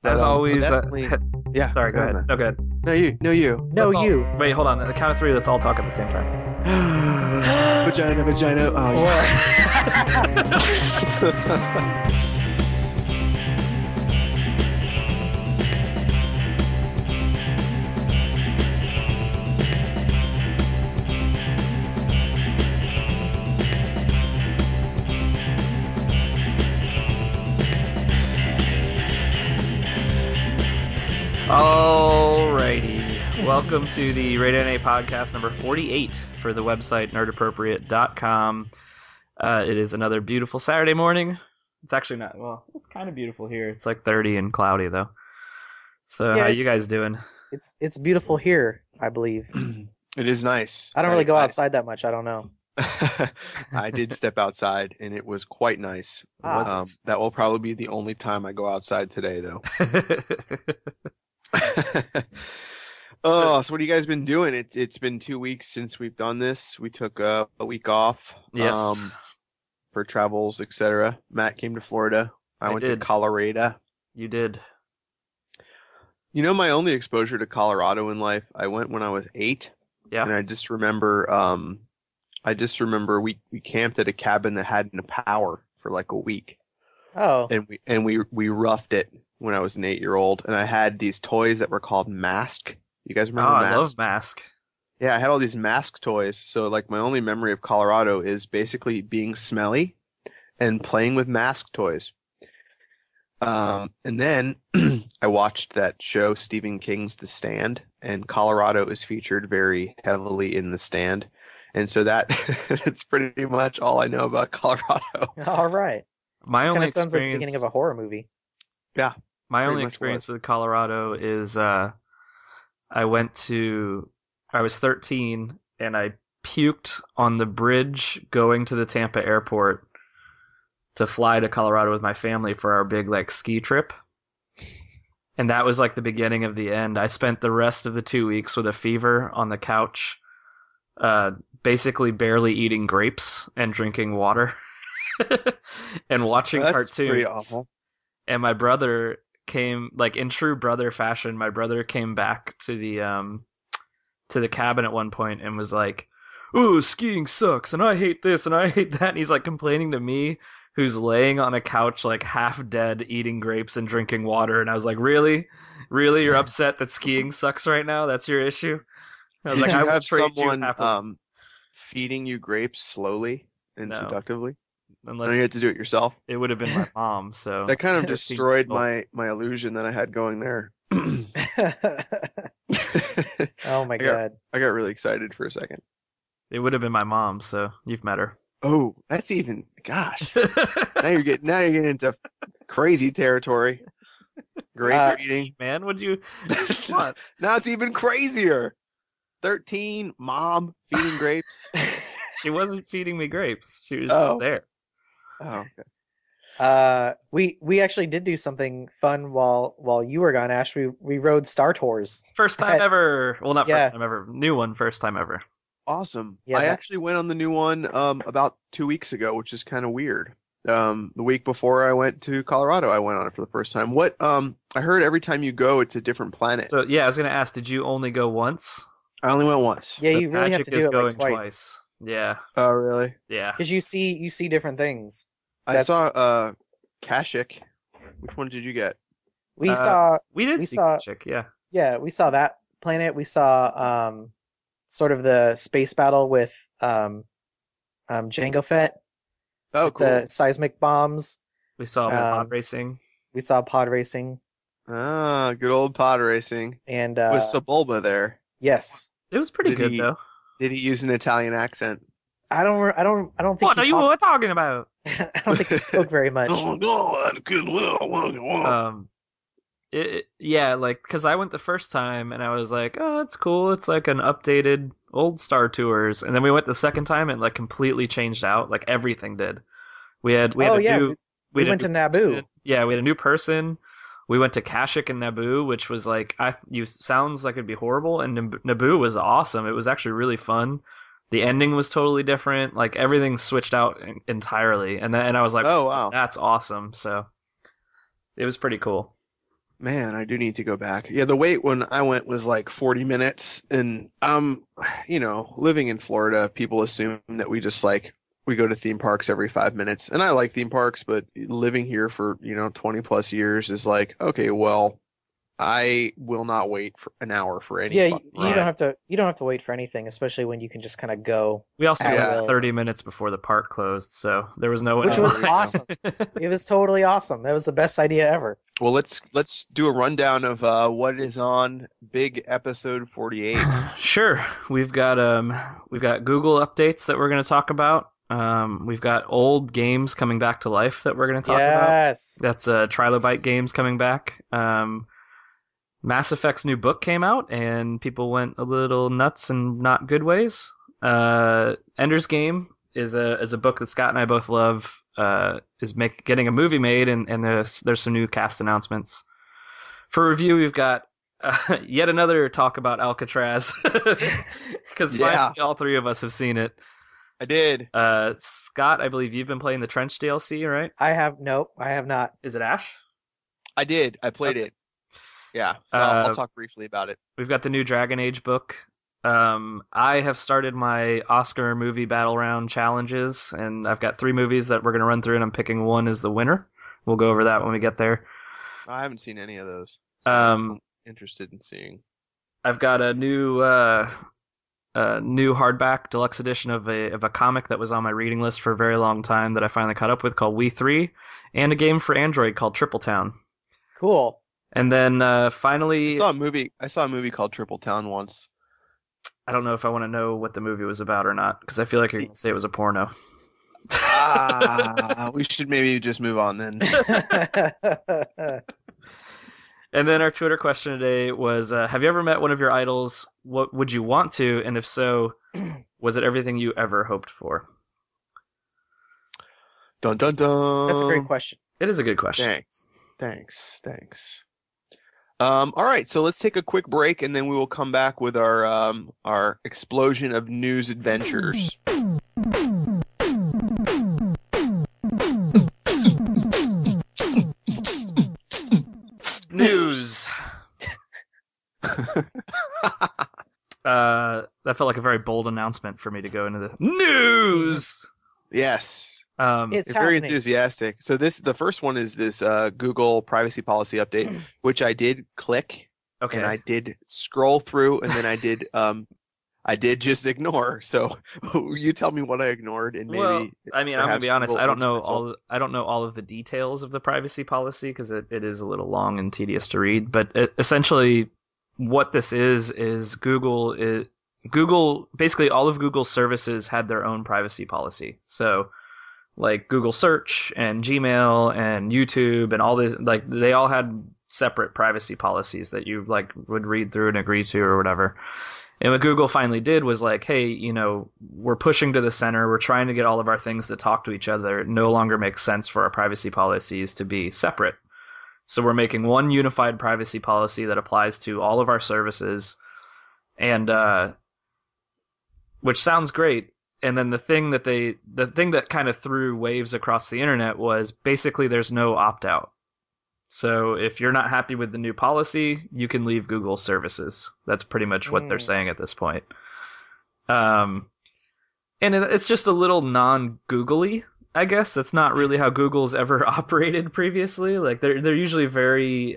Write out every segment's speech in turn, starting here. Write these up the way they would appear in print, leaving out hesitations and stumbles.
But, As always, definitely, yeah. sorry, go ahead. man. No, go ahead. No, you. No, Let's all- you. Wait, hold on. At the count of three, let's all talk at the same time. Vagina. Oh, yeah. Alrighty. Welcome to the Radio NA podcast number 48 for the website nerdappropriate.com. It is another beautiful Saturday morning. It's actually not, well, it's kind of beautiful here. It's like 30 and cloudy though. So Yeah. how you guys doing? It's beautiful here, I believe. It is nice. I don't really go outside that much. I don't know. I did step outside, and it was quite nice. Ah. That will probably be the only time I go outside today, though. So what have you guys been doing? It's been 2 weeks since we've done this. We took a week off. Yes. For travels, etc. Matt came to Florida. I went to did. Colorado. You did. You know, my only exposure to Colorado in life, I went when I was 8. Yeah. And I just remember we camped at a cabin that had no power for like a week. Oh. And we roughed it when I was an 8-year-old, and I had these toys that were called Mask. You guys remember Mask? I love Mask. Yeah, I had all these Mask toys. So like my only memory of Colorado is basically being smelly and playing with Mask toys. And then I watched that show, Stephen King's The Stand, and Colorado is featured very heavily in The Stand. And so it's pretty much all I know about Colorado. All right. My Kind only of sounds like the experience beginning of a horror movie. Yeah. My Pretty only much experience with Colorado is I was 13 and I puked on the bridge going to the Tampa airport to fly to Colorado with my family for our big like ski trip. And that was like the beginning of the end. I spent the rest of the 2 weeks with a fever on the couch, basically barely eating grapes and drinking water and watching That's cartoons. pretty awful. And my brother came, like in true brother fashion, my brother came back to the cabin at one point and was like, "Oh, skiing sucks, and I hate this, and I hate that." And he's like complaining to me, who's laying on a couch like half dead, eating grapes and drinking water. And I was like, "Really? Really? You're upset that skiing sucks right now? That's your issue?" I was like, Did "I you will have trade you someone half of feeding you grapes slowly and No. seductively? unless And you had to do it yourself? it would have been my mom." So That kind of 13 destroyed years old. my illusion that I had going there. Oh my god. I got really excited for a second. It would have been my mom. So you've met her. Oh, that's even gosh. Now you're getting into crazy territory. Grape eating. Man, would you? What? Now it's even crazier. 13, mom feeding grapes. She wasn't feeding me grapes. She was Oh. there. Oh, okay. We actually did do something fun while you were gone, Ash. We rode Star Tours. First time ever. Well, not Yeah. first time ever. New one, first time ever. Awesome. Yeah, I that- actually went on the new one about 2 weeks ago, which is kind of weird. The week before I went to Colorado, I went on it for the first time. What I heard every time you go, it's a different planet. So yeah, I was gonna ask, did you only go once? I only went once. Yeah, The you really have Magic to do is it like going twice. Yeah, Oh, really? yeah. Because you see different things. I That's- saw Kashyyyk. Which one did you get? We Uh, saw We did we see saw- Chick, yeah. yeah, we saw that planet. We saw sort of the space battle with Jango Fett, Oh, with cool. the seismic bombs. We saw pod Um, racing. We saw pod racing Ah, good old pod racing. and Was Sebulba there? yes. It was pretty did good he- though. Did he use an Italian accent? I don't think What he are you talked- talking about? I don't think he spoke very much. Yeah, like, because I went the first time and I was like, oh, that's cool. It's like an updated old Star Tours. And then we went the second time and like completely changed out. Like everything did. We had Oh, a yeah, new. we had a went to new Naboo. person. Yeah, we had a new person. We went to Kashyyyk and Naboo, which was like, sounds like it'd be horrible. And Naboo was awesome. It was actually really fun. The ending was totally different. Like everything switched out entirely. And I was like, Oh, wow. that's awesome. So it was pretty cool. Man, I do need to go back. Yeah, the wait when I went was like 40 minutes, and living in Florida, people assume that we go to theme parks every 5 minutes, and I like theme parks, but living here for 20 plus years is like, okay, well, I will not wait for an hour for any Yeah, fucking you don't ride. have to wait for anything, especially when you can just kind of go. We also at got will. 30 minutes before the park closed, so there was no Which was line. awesome. It was totally awesome. That was the best idea ever. Well, let's do a rundown of what is on big episode 48. Sure. We've got Google updates that we're going to talk about. We've got old games coming back to life that we're going to talk about. Yes. That's Trilobite games coming back. Mass Effect's new book came out, and people went a little nuts in not good ways. Ender's Game is a book that Scott and I both love. Is getting a movie made, and there's some new cast announcements. For review, we've got yet another talk about Alcatraz, because Yeah. all three of us have seen it. I did. Scott, I believe you've been playing the Trench DLC, right? I have not. Is it Ash? I did. I played Okay. it. Yeah. So I'll Uh, talk briefly about it. We've got the new Dragon Age book. I have started my Oscar movie battle round challenges, and I've got 3 movies that we're going to run through, and I'm picking one as the winner. We'll go over that when we get there. I haven't seen any of those. So Um, I'm interested in seeing. I've got a new hardback deluxe edition of a comic that was on my reading list for a very long time that I finally caught up with called We 3, and a game for Android called Triple Town. Cool. And then I finally, saw a movie called Triple Town once. I don't know if I want to know what the movie was about or not, because I feel like you're going to say it was a porno. We should maybe just move on then. And then our Twitter question today was, have you ever met one of your idols? What would you want to? And if so, was it everything you ever hoped for? Dun dun dun. That's a great question. It is a good question. Thanks. All right, so let's take a quick break, and then we will come back with our explosion of news adventures. News. That felt like a very bold announcement for me to go into the news. Yes. It's You're very happening. enthusiastic. So the first one is this Google privacy policy update, which I did click Okay. and I did scroll through, and then I did just ignore. So you tell me what I ignored, and maybe. Well, I mean, I'm gonna perhaps be honest. Google I don't know owns myself. I don't know all of the details of the privacy policy because it is a little long and tedious to read. But essentially, what this is Google basically all of Google's services had their own privacy policy. So, like Google Search and Gmail and YouTube and all this, like they all had separate privacy policies that you like would read through and agree to or whatever. And what Google finally did was like, hey, we're pushing to the center. We're trying to get all of our things to talk to each other. It no longer makes sense for our privacy policies to be separate. So we're making one unified privacy policy that applies to all of our services, and which sounds great. And then the thing that kind of threw waves across the internet was basically there's no opt-out. So if you're not happy with the new policy, you can leave Google services. That's pretty much what they're saying at this point. And it's just a little non-Googly, I guess. That's not really how Google's ever operated previously. Like they're usually very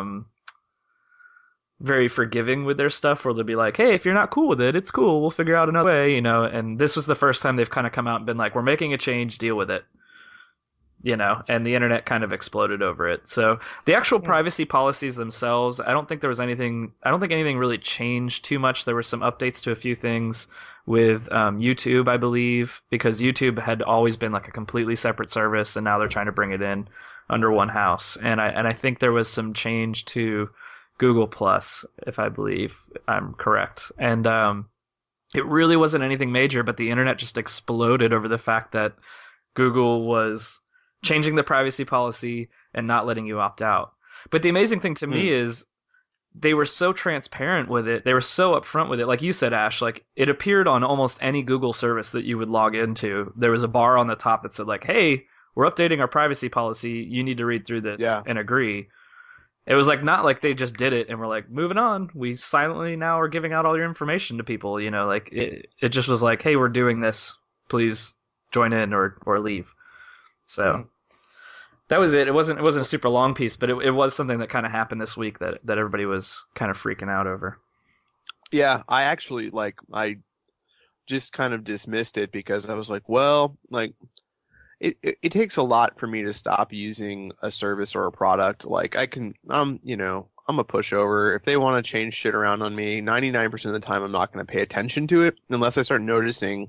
very forgiving with their stuff, where they'll be like, hey, if you're not cool with it, it's cool. We'll figure out another way, And this was the first time they've kind of come out and been like, we're making a change, deal with it. And the internet kind of exploded over it. So the actual privacy policies themselves, I don't think anything really changed too much. There were some updates to a few things with YouTube, I believe, because YouTube had always been like a completely separate service, and now they're trying to bring it in under one house. And I think there was some change to Google Plus, if I believe I'm correct. And it really wasn't anything major, but the internet just exploded over the fact that Google was changing the privacy policy and not letting you opt out. But the amazing thing to me is they were so transparent with it. They were so upfront with it. Like you said, Ash, like it appeared on almost any Google service that you would log into. There was a bar on the top that said like, hey, we're updating our privacy policy. You need to read through this and agree. It was like not like they just did it and were like moving on. We silently now are giving out all your information to people. Like it just was like, hey, we're doing this. Please join in or leave. So that was it. It wasn't a super long piece, but it was something that kind of happened this week that everybody was kind of freaking out over. Yeah, I actually I just kind of dismissed it because I was like, well, like it takes a lot for me to stop using a service or a product. Like I can, I'm a pushover. If they want to change shit around on me, 99% of the time, I'm not going to pay attention to it unless I start noticing,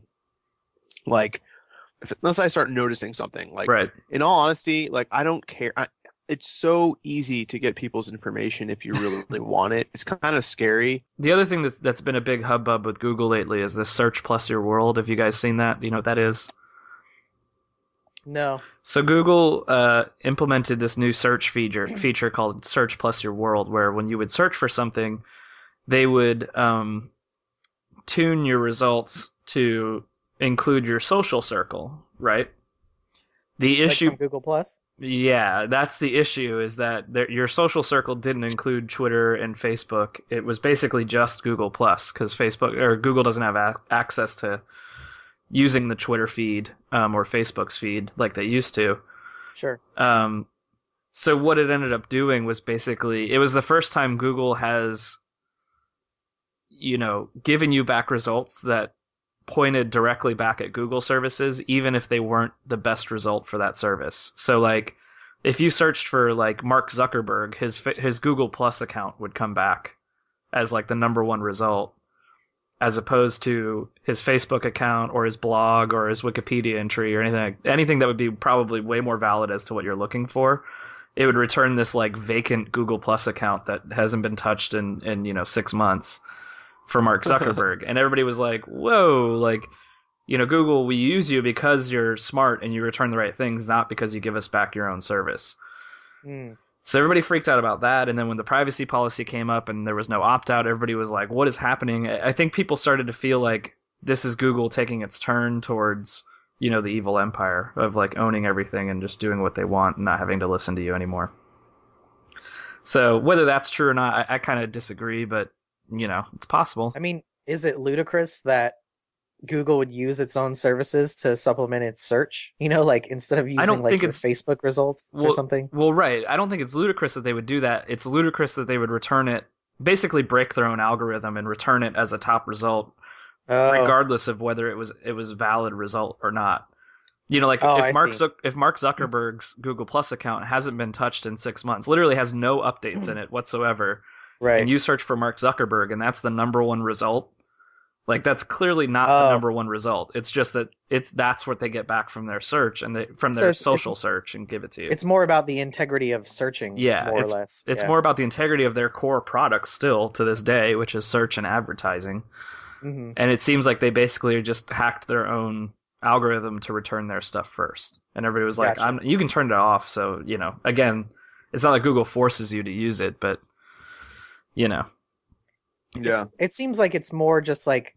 unless I start noticing something. Like, right. In all honesty, like I don't care. It's so easy to get people's information if you really, really want it. It's kind of scary. The other thing that's been a big hubbub with Google lately is this Search Plus Your World. Have you guys seen that? You know what that is? No. So Google implemented this new search feature called Search Plus Your World, where when you would search for something, they would tune your results to include your social circle, right? The issue, from Google Plus? Yeah, that's the issue, is that your social circle didn't include Twitter and Facebook. It was basically just Google Plus, because Google doesn't have access to using the Twitter feed or Facebook's feed like they used to. Sure. So what it ended up doing was basically, it was the first time Google has, given you back results that pointed directly back at Google services, even if they weren't the best result for that service. So like, if you searched for like Mark Zuckerberg, his Google Plus account would come back as like the number one result, as opposed to his Facebook account or his blog or his Wikipedia entry or anything that would be probably way more valid as to what you're looking for. It would return this like vacant Google Plus account that hasn't been touched in 6 months for Mark Zuckerberg. And everybody was like, whoa, like, Google, we use you because you're smart and you return the right things, not because you give us back your own service. So everybody freaked out about that. And then when the privacy policy came up and there was no opt-out, everybody was like, what is happening? I think people started to feel like this is Google taking its turn towards, the evil empire of like owning everything and just doing what they want and not having to listen to you anymore. So whether that's true or not, I kind of disagree, but it's possible. I mean, is it ludicrous that Google would use its own services to supplement its search? Like instead of using like your Facebook results or something? Well, right. I don't think it's ludicrous that they would do that. It's ludicrous that they would return it, basically break their own algorithm and return it as a top result, regardless of whether it was a valid result or not. If Mark Zuckerberg's Google Plus account hasn't been touched in 6 months, literally has no updates in it whatsoever, right? And you search for Mark Zuckerberg and that's the number one result, like that's clearly not the number one result. It's just that that's what they get back from their search and their social search and give it to you. It's more about the integrity of searching, more or less. It's more about the integrity of their core product still to this day, which is search and advertising. Mm-hmm. And it seems like they basically just hacked their own algorithm to return their stuff first. And everybody was like, Gotcha. you can turn it off. So, again, it's not like Google forces you to use it, but, Yeah. It seems like it's more just like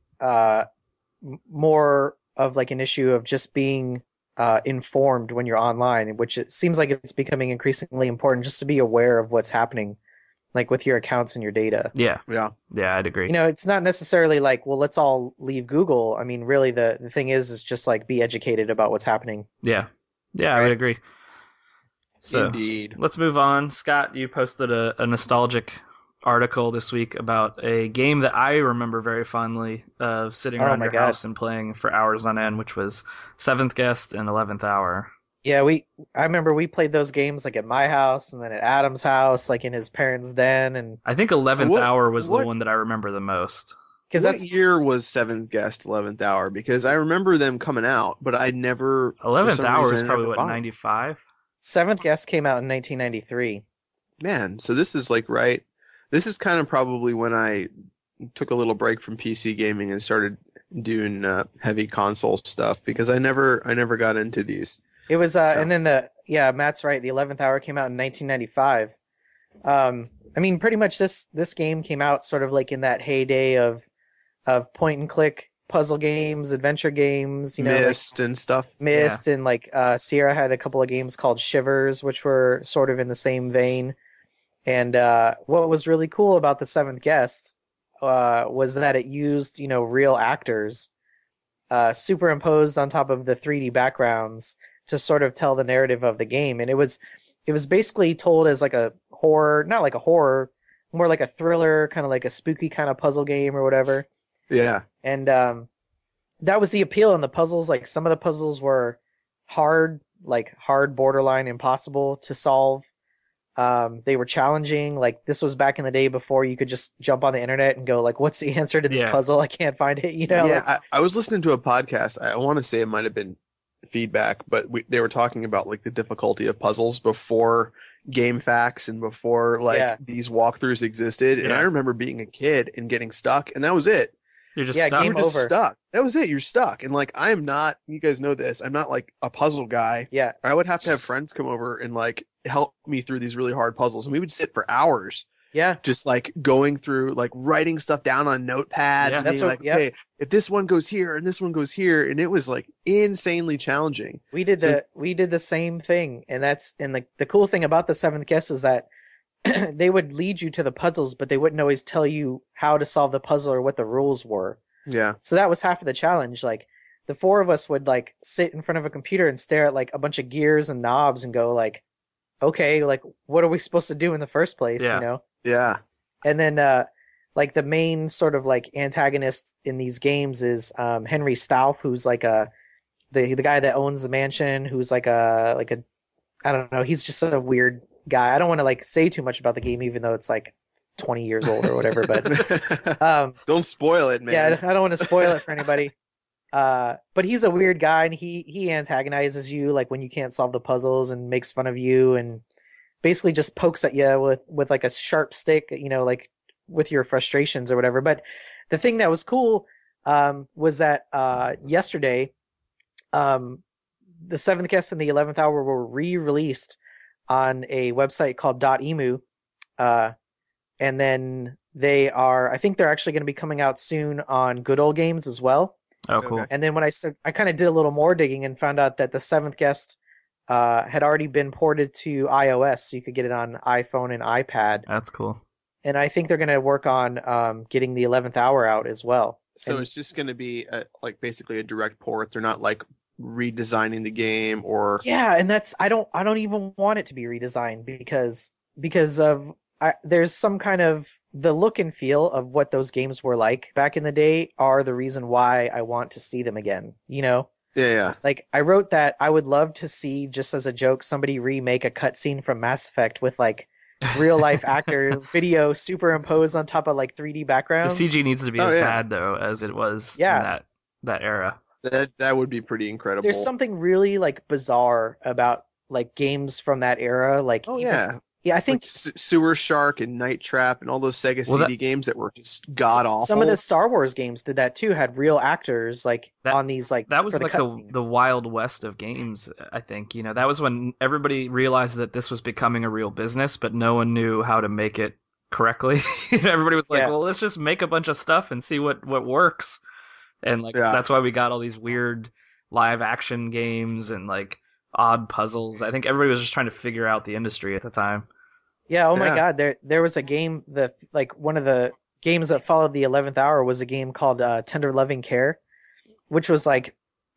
more of like an issue of just being informed when you're online, which it seems like it's becoming increasingly important just to be aware of what's happening, like with your accounts and your data. Yeah, I'd agree. It's not necessarily like, well, let's all leave Google. I mean, really, the thing is just like be educated about what's happening. Yeah, right? I would agree. So Indeed. Let's move on. Scott, you posted a nostalgic article this week about a game that I remember very fondly of sitting around your house and playing for hours on end, which was Seventh Guest and 11th Hour. Yeah, I remember we played those games like at my house and then at Adam's house, like in his parents' den. And I think 11th Hour was the one that I remember the most. What year was Seventh Guest 11th Hour? Because I remember them coming out, but I never... 11th Hour is probably, 95? Seventh Guest came out in 1993. Man, so this is like right... This is kind of probably when I took a little break from PC gaming and started doing heavy console stuff, because I never got into these. It was and then Matt's right, the 11th Hour came out in 1995. I mean, pretty much this game came out sort of like in that heyday of point and click puzzle games, adventure games, Myst and stuff. Myst, and Sierra had a couple of games called Shivers, which were sort of in the same vein. And what was really cool about the Seventh Guest was that it used, real actors superimposed on top of the 3D backgrounds to sort of tell the narrative of the game. And it was basically told as like a horror, not like a horror, more like a thriller, kind of like a spooky kind of puzzle game or whatever. Yeah. And that was the appeal in the puzzles. Like some of the puzzles were hard, like hard, borderline impossible to solve. They were challenging. Like this was back in the day before you could just jump on the internet and go like, "What's the answer to this puzzle? I can't find it." Yeah, like, I was listening to a podcast. I want to say it might have been Feedback, but they were talking about like the difficulty of puzzles before GameFAQs and before these walkthroughs existed. And I remember being a kid and getting stuck, and that was it. You're just stuck. Game You're just over. stuck. That was it. You're stuck. And like, I am not, you guys know this, I'm not like a puzzle guy. Yeah. I would have to have friends come over and like help me through these really hard puzzles. And we would sit for hours. Yeah. Just like going through, like writing stuff down on notepads and being like, okay, if this one goes here and this one goes here. And it was like insanely challenging. We did the same thing. And the cool thing about the Seventh Guest is that they would lead you to the puzzles, but they wouldn't always tell you how to solve the puzzle or what the rules were. Yeah. So that was half of the challenge. Like the four of us would like sit in front of a computer and stare at like a bunch of gears and knobs and go like, okay, like what are we supposed to do in the first place? Yeah. Yeah. And then like the main sort of like antagonist in these games is Henry Stauff, who's like the guy that owns the mansion, who's like a I don't know, he's just a weird guy. I don't want to like say too much about the game, even though it's like 20 years old or whatever, but don't spoil it, man. Yeah, I don't want to spoil it for anybody. But he's a weird guy, and he antagonizes you like when you can't solve the puzzles and makes fun of you and basically just pokes at you with like a sharp stick, like with your frustrations or whatever. But the thing that was cool was that yesterday the Seventh Guest and the 11th Hour were re-released on a website called .emu, and then I think they're actually going to be coming out soon on Good Old Games as well. Oh, cool. Okay. And then when I kind of did a little more digging and found out that the Seventh Guest had already been ported to iOS, so you could get it on iPhone and iPad. That's cool. And I think they're going to work on getting the 11th Hour out as well. So it's just going to be like basically a direct port. They're not like redesigning the game or and that's I don't even want it to be redesigned because of there's some kind of the look and feel of what those games were like back in the day are the reason why I want to see them again. Yeah. Like I wrote that I would love to see, just as a joke, somebody remake a cutscene from Mass Effect with like real life actors video superimposed on top of like 3D backgrounds. The CG needs to be as bad though as it was in that era. That would be pretty incredible. There's something really like bizarre about like games from that era. Like I think like Sewer Shark and Night Trap and all those Sega CD games that were just god awful. Some of the Star Wars games did that too. Had real actors like on these like that was like the Wild West of games. I think that was when everybody realized that this was becoming a real business, but no one knew how to make it correctly. Everybody was like, "Well, let's just make a bunch of stuff and see what works." And that's why we got all these weird live action games and like odd puzzles. I think everybody was just trying to figure out the industry at the time. Yeah, my God, there was a game one of the games that followed the 11th Hour was a game called Tender Loving Care, which was like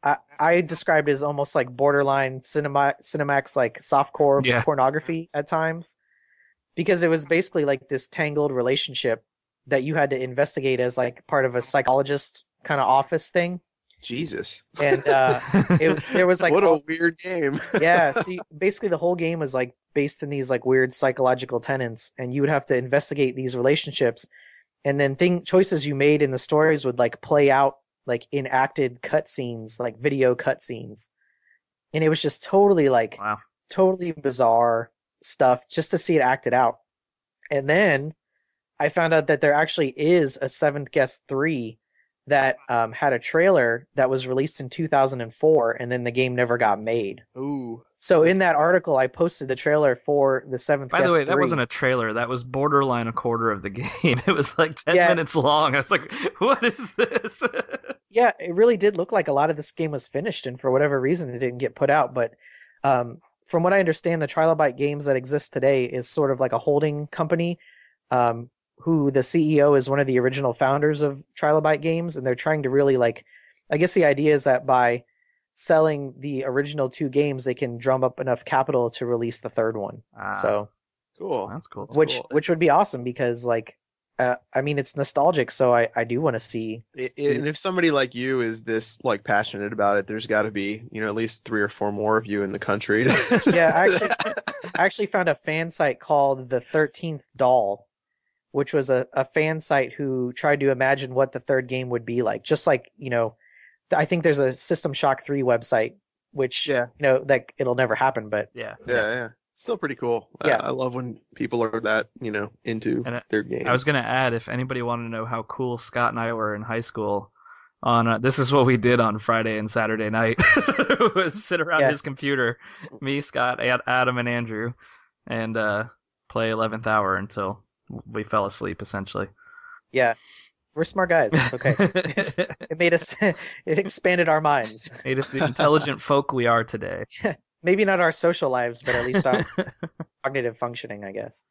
I described it as almost like borderline Cinemax like softcore pornography at times, because it was basically like this tangled relationship that you had to investigate as like part of a psychologist kind of office thing. Jesus. And there was like what a weird game. Yeah, so basically the whole game was like based in these like weird psychological tenets, and you would have to investigate these relationships, and then choices you made in the stories would like play out like enacted cutscenes, like video cutscenes, and it was just totally like totally bizarre stuff just to see it acted out. And then I found out that there actually is a Seventh Guest 3 that had a trailer that was released in 2004, and then the game never got made. Ooh. So in that article, I posted the trailer for the Seventh Guest 3. By the way, that wasn't a trailer. That was borderline a quarter of the game. It was like 10 minutes long. I was like, what is this? Yeah, it really did look like a lot of this game was finished, and for whatever reason, it didn't get put out. But from what I understand, the Trilobite Games that exists today is sort of like a holding company, who the CEO is one of the original founders of Trilobite Games, and they're trying to really like, I guess the idea is that by selling the original two games, they can drum up enough capital to release the third one. So Cool. That's cool. which would be awesome because like, I mean, it's nostalgic, so I do want to see. And if somebody like you is this like passionate about it, there's got to be, you know, at least 3 or 4 more of you in the country. Yeah, I actually found a fan site called the 13th Doll, which was a fan site who tried to imagine what the third game would be like. Just like, you know, I think there's a System Shock 3 website, which, Yeah. you know, like it'll never happen, but Yeah. Yeah. Still pretty cool. Yeah. I love when people are that, you know, into And their games. I was going to add, if anybody wanted to know how cool Scott and I were in high school, this is what we did on Friday and Saturday night, was sit around Yeah. his computer, me, Scott, Adam, and Andrew, and play 11th Hour until we fell asleep, essentially. yeah, we're smart guys. It's okay. It made us, it expanded our minds. Made us the intelligent folk we are today. Maybe not our social lives, but at least our cognitive functioning, I guess.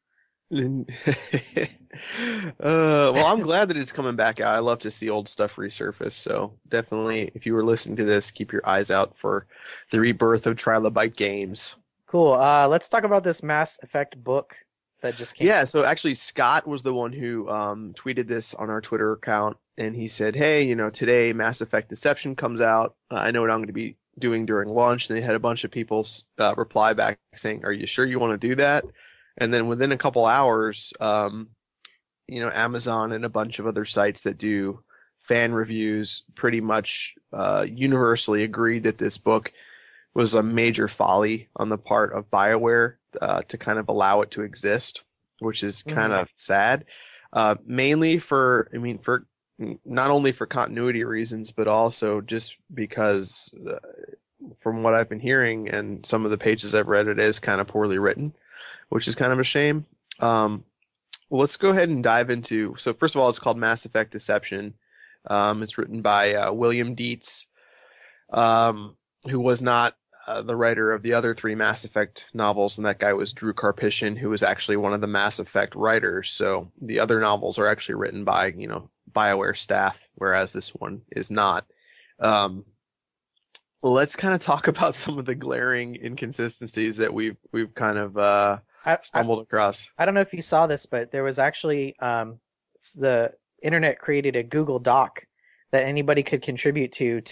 Well, I'm glad that it's coming back out. I love to see old stuff resurface. So definitely, if you were listening to this, keep your eyes out for the rebirth of Trilobite Games. Cool. Let's talk about this Mass Effect book that just came. Yeah, so actually Scott was the one who tweeted this on our Twitter account, and he said, hey, you know, today Mass Effect Deception comes out. I know what I'm going to be doing during launch. And they had a bunch of people reply back saying, are you sure you want to do that? And then within a couple hours, you know, Amazon and a bunch of other sites that do fan reviews pretty much universally agreed that this book was a major folly on the part of BioWare to kind of allow it to exist, which is kind of sad. Mainly for not only for continuity reasons, but also just because from what I've been hearing and some of the pages I've read, it is kind of poorly written, which is kind of a shame. Well, let's go ahead and dive into. So first of all, it's called Mass Effect Deception. It's written by William Dietz, who was not the writer of the other 3 Mass Effect novels, and that guy was Drew Karpyshyn, who was actually one of the Mass Effect writers. So the other novels are actually written by, you know, BioWare staff, whereas this one is not. Let's kind of talk about some of the glaring inconsistencies that we've kind of stumbled across. I don't know if you saw this, but there was actually the internet created a Google Doc that anybody could contribute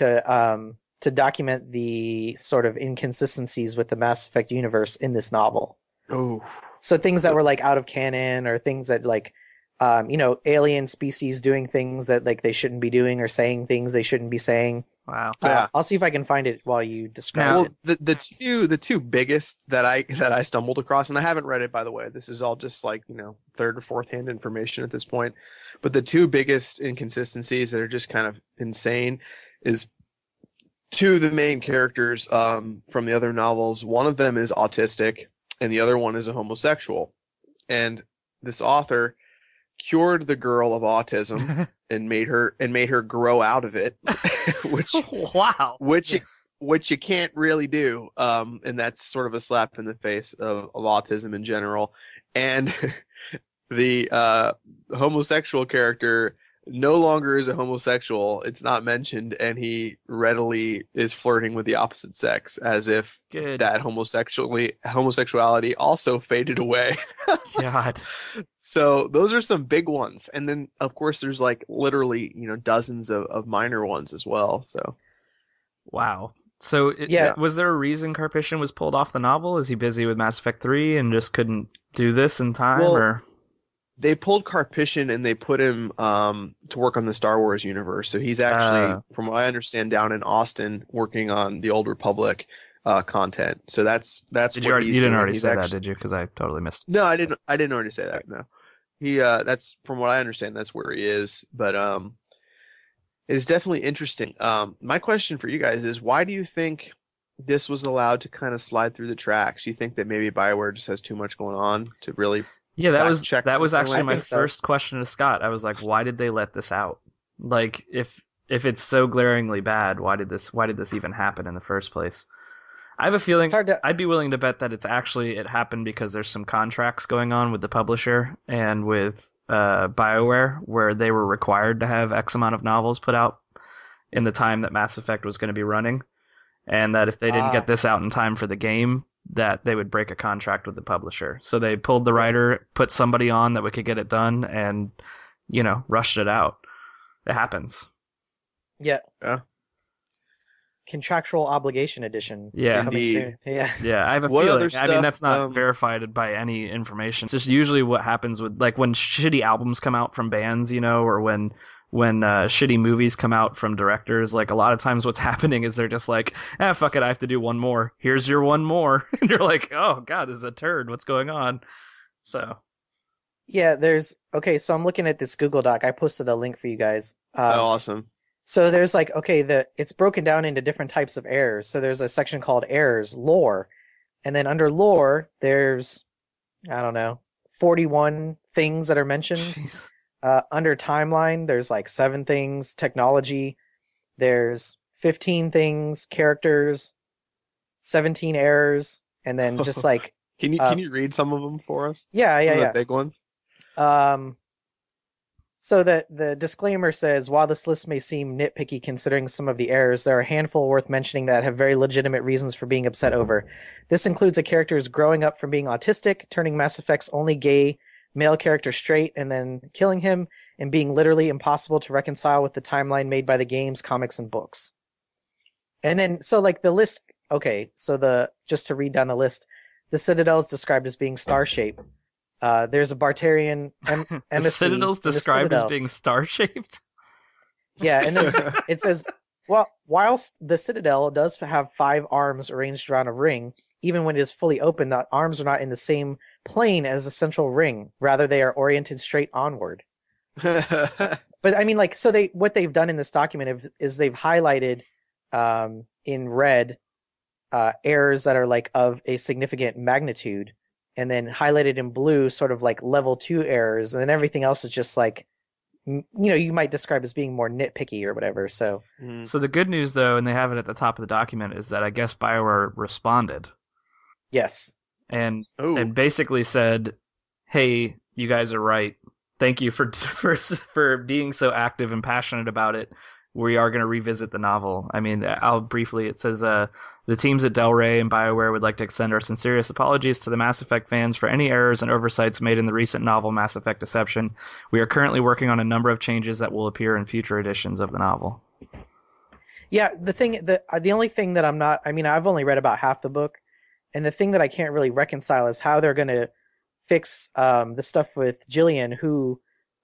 to document the sort of inconsistencies with the Mass Effect universe in this novel. Oh, So things that were like out of canon, or things that like, you know, alien species doing things that like they shouldn't be doing, or saying things they shouldn't be saying. Wow. Yeah. I'll see if I can find it while you describe well, it. the two biggest that I stumbled across, and I haven't read it, by the way. This is all just like, you know, third or fourth hand information at this point. But the two biggest inconsistencies that are just kind of insane is 2 of the main characters from the other novels. One of them is autistic, and the other one is a homosexual. And this author cured the girl of autism and made her grow out of it, Wow. which you can't really do. And that's sort of a slap in the face of autism in general. And the homosexual character no longer is a homosexual. It's not mentioned, and he readily is flirting with the opposite sex, as if Good. that homosexuality also faded away. God. So those are some big ones. And then, of course, there's like literally, you know, dozens of minor ones as well. So Wow. So Yeah. was there a reason Karpyshyn was pulled off the novel? Is he busy with Mass Effect 3 and just couldn't do this in time? Well, or they pulled Karpyshyn and they put him to work on the Star Wars universe. So he's actually, from what I understand, down in Austin working on the Old Republic content. So that's did you what already, he's you didn't doing. already He's say that, actually- did you? Because I totally missed it. No, I didn't already say that. No, he that's from what I understand. That's where he is. But it's definitely interesting. My question for you guys is, why do you think this was allowed to kind of slide through the tracks? You think that maybe BioWare just has too much going on to really? Yeah, that Fact was check that was something actually like my that. So. first question to Scott. I was like, why did they let this out? Like, if it's so glaringly bad, why did this even happen in the first place? I have a feeling It's hard to. I'd be willing to bet that it happened because there's some contracts going on with the publisher and with BioWare where they were required to have X amount of novels put out in the time that Mass Effect was going to be running, and that if they didn't get this out in time for the game, that they would break a contract with the publisher. So they pulled the writer, put somebody on that we could get it done, and rushed it out. It happens. Yeah. Yeah. Contractual obligation edition. Yeah. Coming Indeed. soon. Yeah. Yeah, I have a What feeling. other I mean, that's stuff, not verified by any information. It's just usually what happens with, like, when shitty albums come out from bands, or when shitty movies come out from directors. Like, a lot of times what's happening is they're just like, fuck it, I have to do one more. Here's your one more. And you're like, oh, God, this is a turd. What's going on? So. Yeah, so I'm looking at this Google Doc. I posted a link for you guys. Awesome. So there's like, it's broken down into different types of errors. So there's a section called errors, lore. And then under lore, there's, I don't know, 41 things that are mentioned. Jeez. Under timeline, there's like 7 things. Technology, there's 15 things. Characters, 17 errors. And then just like... Can you read some of them for us? Yeah. The big ones? So the disclaimer says, while this list may seem nitpicky considering some of the errors, there are a handful worth mentioning that have very legitimate reasons for being upset over. This includes a character's growing up from being autistic, turning Mass Effect's only gay male character straight, and then killing him, and being literally impossible to reconcile with the timeline made by the games, comics, and books. And then, so like the list, just to read down the list, the Citadel is described as being star-shaped. There's a Bartarian The embassy. Citadel's described as being star-shaped? Yeah, and then it says, well, whilst the Citadel does have 5 arms arranged around a ring, even when it is fully open, the arms are not in the same plane as the central ring. Rather, they are oriented straight onward. But I mean, like, so what they've done in this document is they've highlighted in red errors that are like of a significant magnitude, and then highlighted in blue sort of like level 2 errors, and then everything else is just like, you might describe as being more nitpicky or whatever. So the good news, though, and they have it at the top of the document, is that I guess BioWare responded. Yes. And basically said, hey, you guys are right. Thank you for being so active and passionate about it. We are going to revisit the novel. I mean, it says, the teams at Del Rey and BioWare would like to extend our sincerest apologies to the Mass Effect fans for any errors and oversights made in the recent novel Mass Effect Deception. We are currently working on a number of changes that will appear in future editions of the novel. Yeah, the only thing that I've only read about half the book, and the thing that I can't really reconcile is how they're going to fix the stuff with Jillian, who,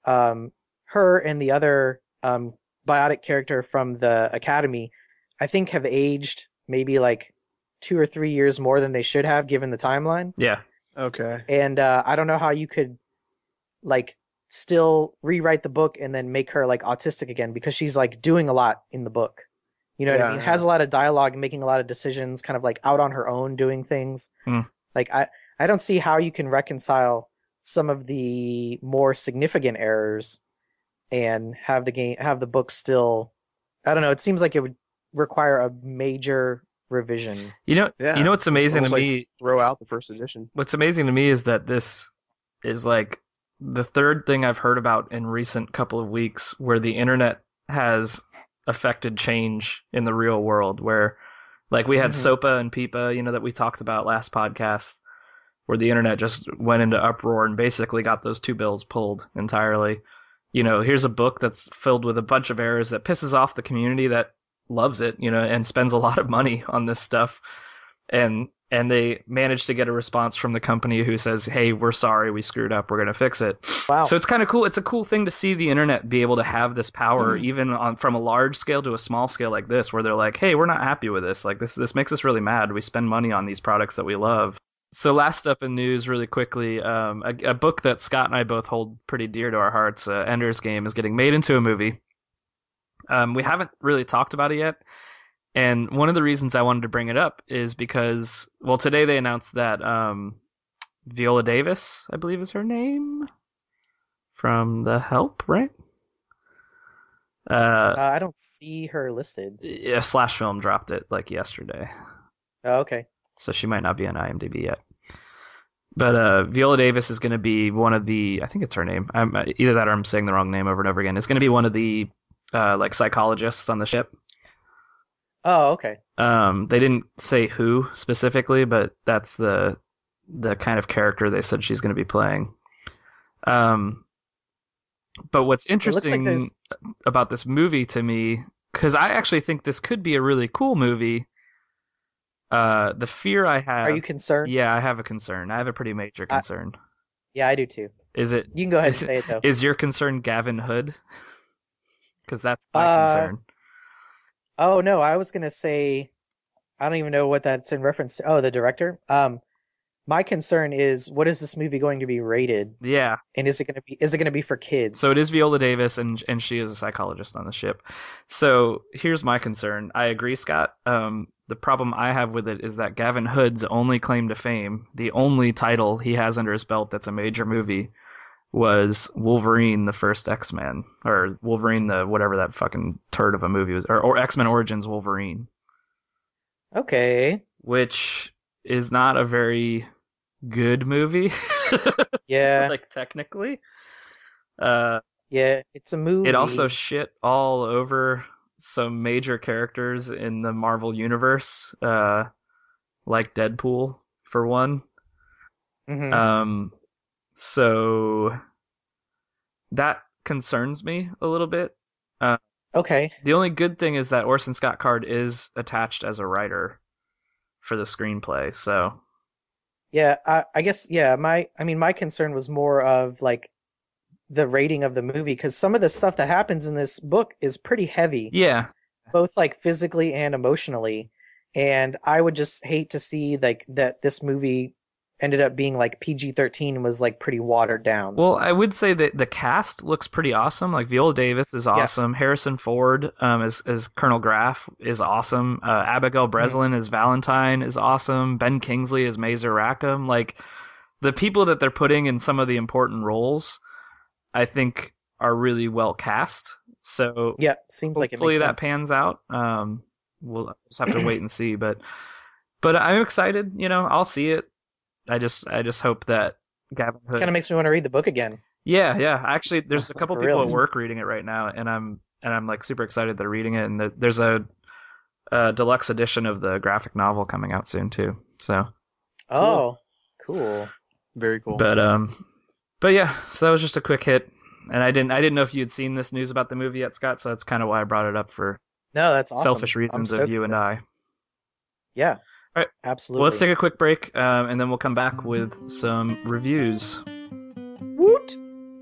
her and the other biotic character from the Academy, I think have aged maybe like 2 or 3 years more than they should have given the timeline. Yeah. Okay. And I don't know how you could like still rewrite the book and then make her like autistic again, because she's like doing a lot in the book. You know what I mean? Has a lot of dialogue, making a lot of decisions, kind of like out on her own doing things. Like I don't see how you can reconcile some of the more significant errors and have the book still, I don't know, it seems like it would require a major revision. You know what's amazing to me? Throw out the first edition. What's amazing to me is that this is like the third thing I've heard about in recent couple of weeks where the internet has affected change in the real world, where like we had SOPA and PIPA, that we talked about last podcast, where the internet just went into uproar and basically got those 2 bills pulled entirely. Here's a book that's filled with a bunch of errors that pisses off the community that loves it, and spends a lot of money on this stuff. And they managed to get a response from the company who says, hey, we're sorry, we screwed up, we're going to fix it. Wow. So it's kind of cool. It's a cool thing to see the internet be able to have this power, even from a large scale to a small scale like this, where they're like, hey, we're not happy with this. Like this makes us really mad. We spend money on these products that we love. So last up in news really quickly, a book that Scott and I both hold pretty dear to our hearts, Ender's Game, is getting made into a movie. We haven't really talked about it yet. And one of the reasons I wanted to bring it up is because, well, today they announced that Viola Davis, I believe is her name, from The Help, right? I don't see her listed. Yeah, Slash Film dropped it like yesterday. Oh, okay. so she might not be on IMDb yet. But Viola Davis is going to be one of the, I think it's her name. Either that or I'm saying the wrong name over and over again. It's going to be one of the like psychologists on the ship. Oh, okay. They didn't say who specifically, but that's the kind of character they said she's going to be playing. But what's interesting about this movie to me, because I actually think this could be a really cool movie. The fear I have. Are you concerned? Yeah, I have a concern. I have a pretty major concern. Yeah, I do too. Is it? You can go ahead and say it though. Is your concern Gavin Hood? Because that's my concern. Oh no, I was gonna say, I don't even know what that's in reference to. Oh, the director. My concern is, what is this movie going to be rated? Yeah. And is it going to be for kids? So it is Viola Davis, and she is a psychologist on the ship. So here's my concern. I agree, Scott. The problem I have with it is that Gavin Hood's only claim to fame, the only title he has under his belt that's a major movie, was Wolverine, the first X-Men, or Wolverine, the whatever that fucking turd of a movie was, or X-Men Origins Wolverine. Okay. Which is not a very good movie. Yeah. Like technically. Yeah, it's a movie. It also shit all over some major characters in the Marvel universe, like Deadpool for one. Mm-hmm. So that concerns me a little bit. Okay. The only good thing is that Orson Scott Card is attached as a writer for the screenplay, so yeah, I guess my concern was more of like the rating of the movie, because some of the stuff that happens in this book is pretty heavy. Yeah, both like physically and emotionally, and I would just hate to see like that this movie ended up being like PG-13 was like pretty watered down. Well, I would say that the cast looks pretty awesome. Like Viola Davis is awesome. Yeah. Harrison Ford as Colonel Graff is awesome. Abigail Breslin as Valentine is awesome. Ben Kingsley as Mazer Rackham. Like the people that they're putting in some of the important roles, I think are really well cast. So yeah, seems like it makes hopefully sense. that pans out. We'll just have to wait and see. But I'm excited. You know, I'll see it. I just hope that Gavin Hood kind of makes me want to read the book again. Yeah. Actually, there's a couple people real. at work reading it right now, and I'm like super excited they're reading it. And there's a deluxe edition of the graphic novel coming out soon too. So. Oh, cool. Very cool. But yeah, so that was just a quick hit, and I didn't know if you had seen this news about the movie yet, Scott. So that's kind of why I brought it up for. No, that's awesome. Selfish reasons of you and I. Yeah. All right. Absolutely. Well, let's take a quick break, and then we'll come back with some reviews. Woot!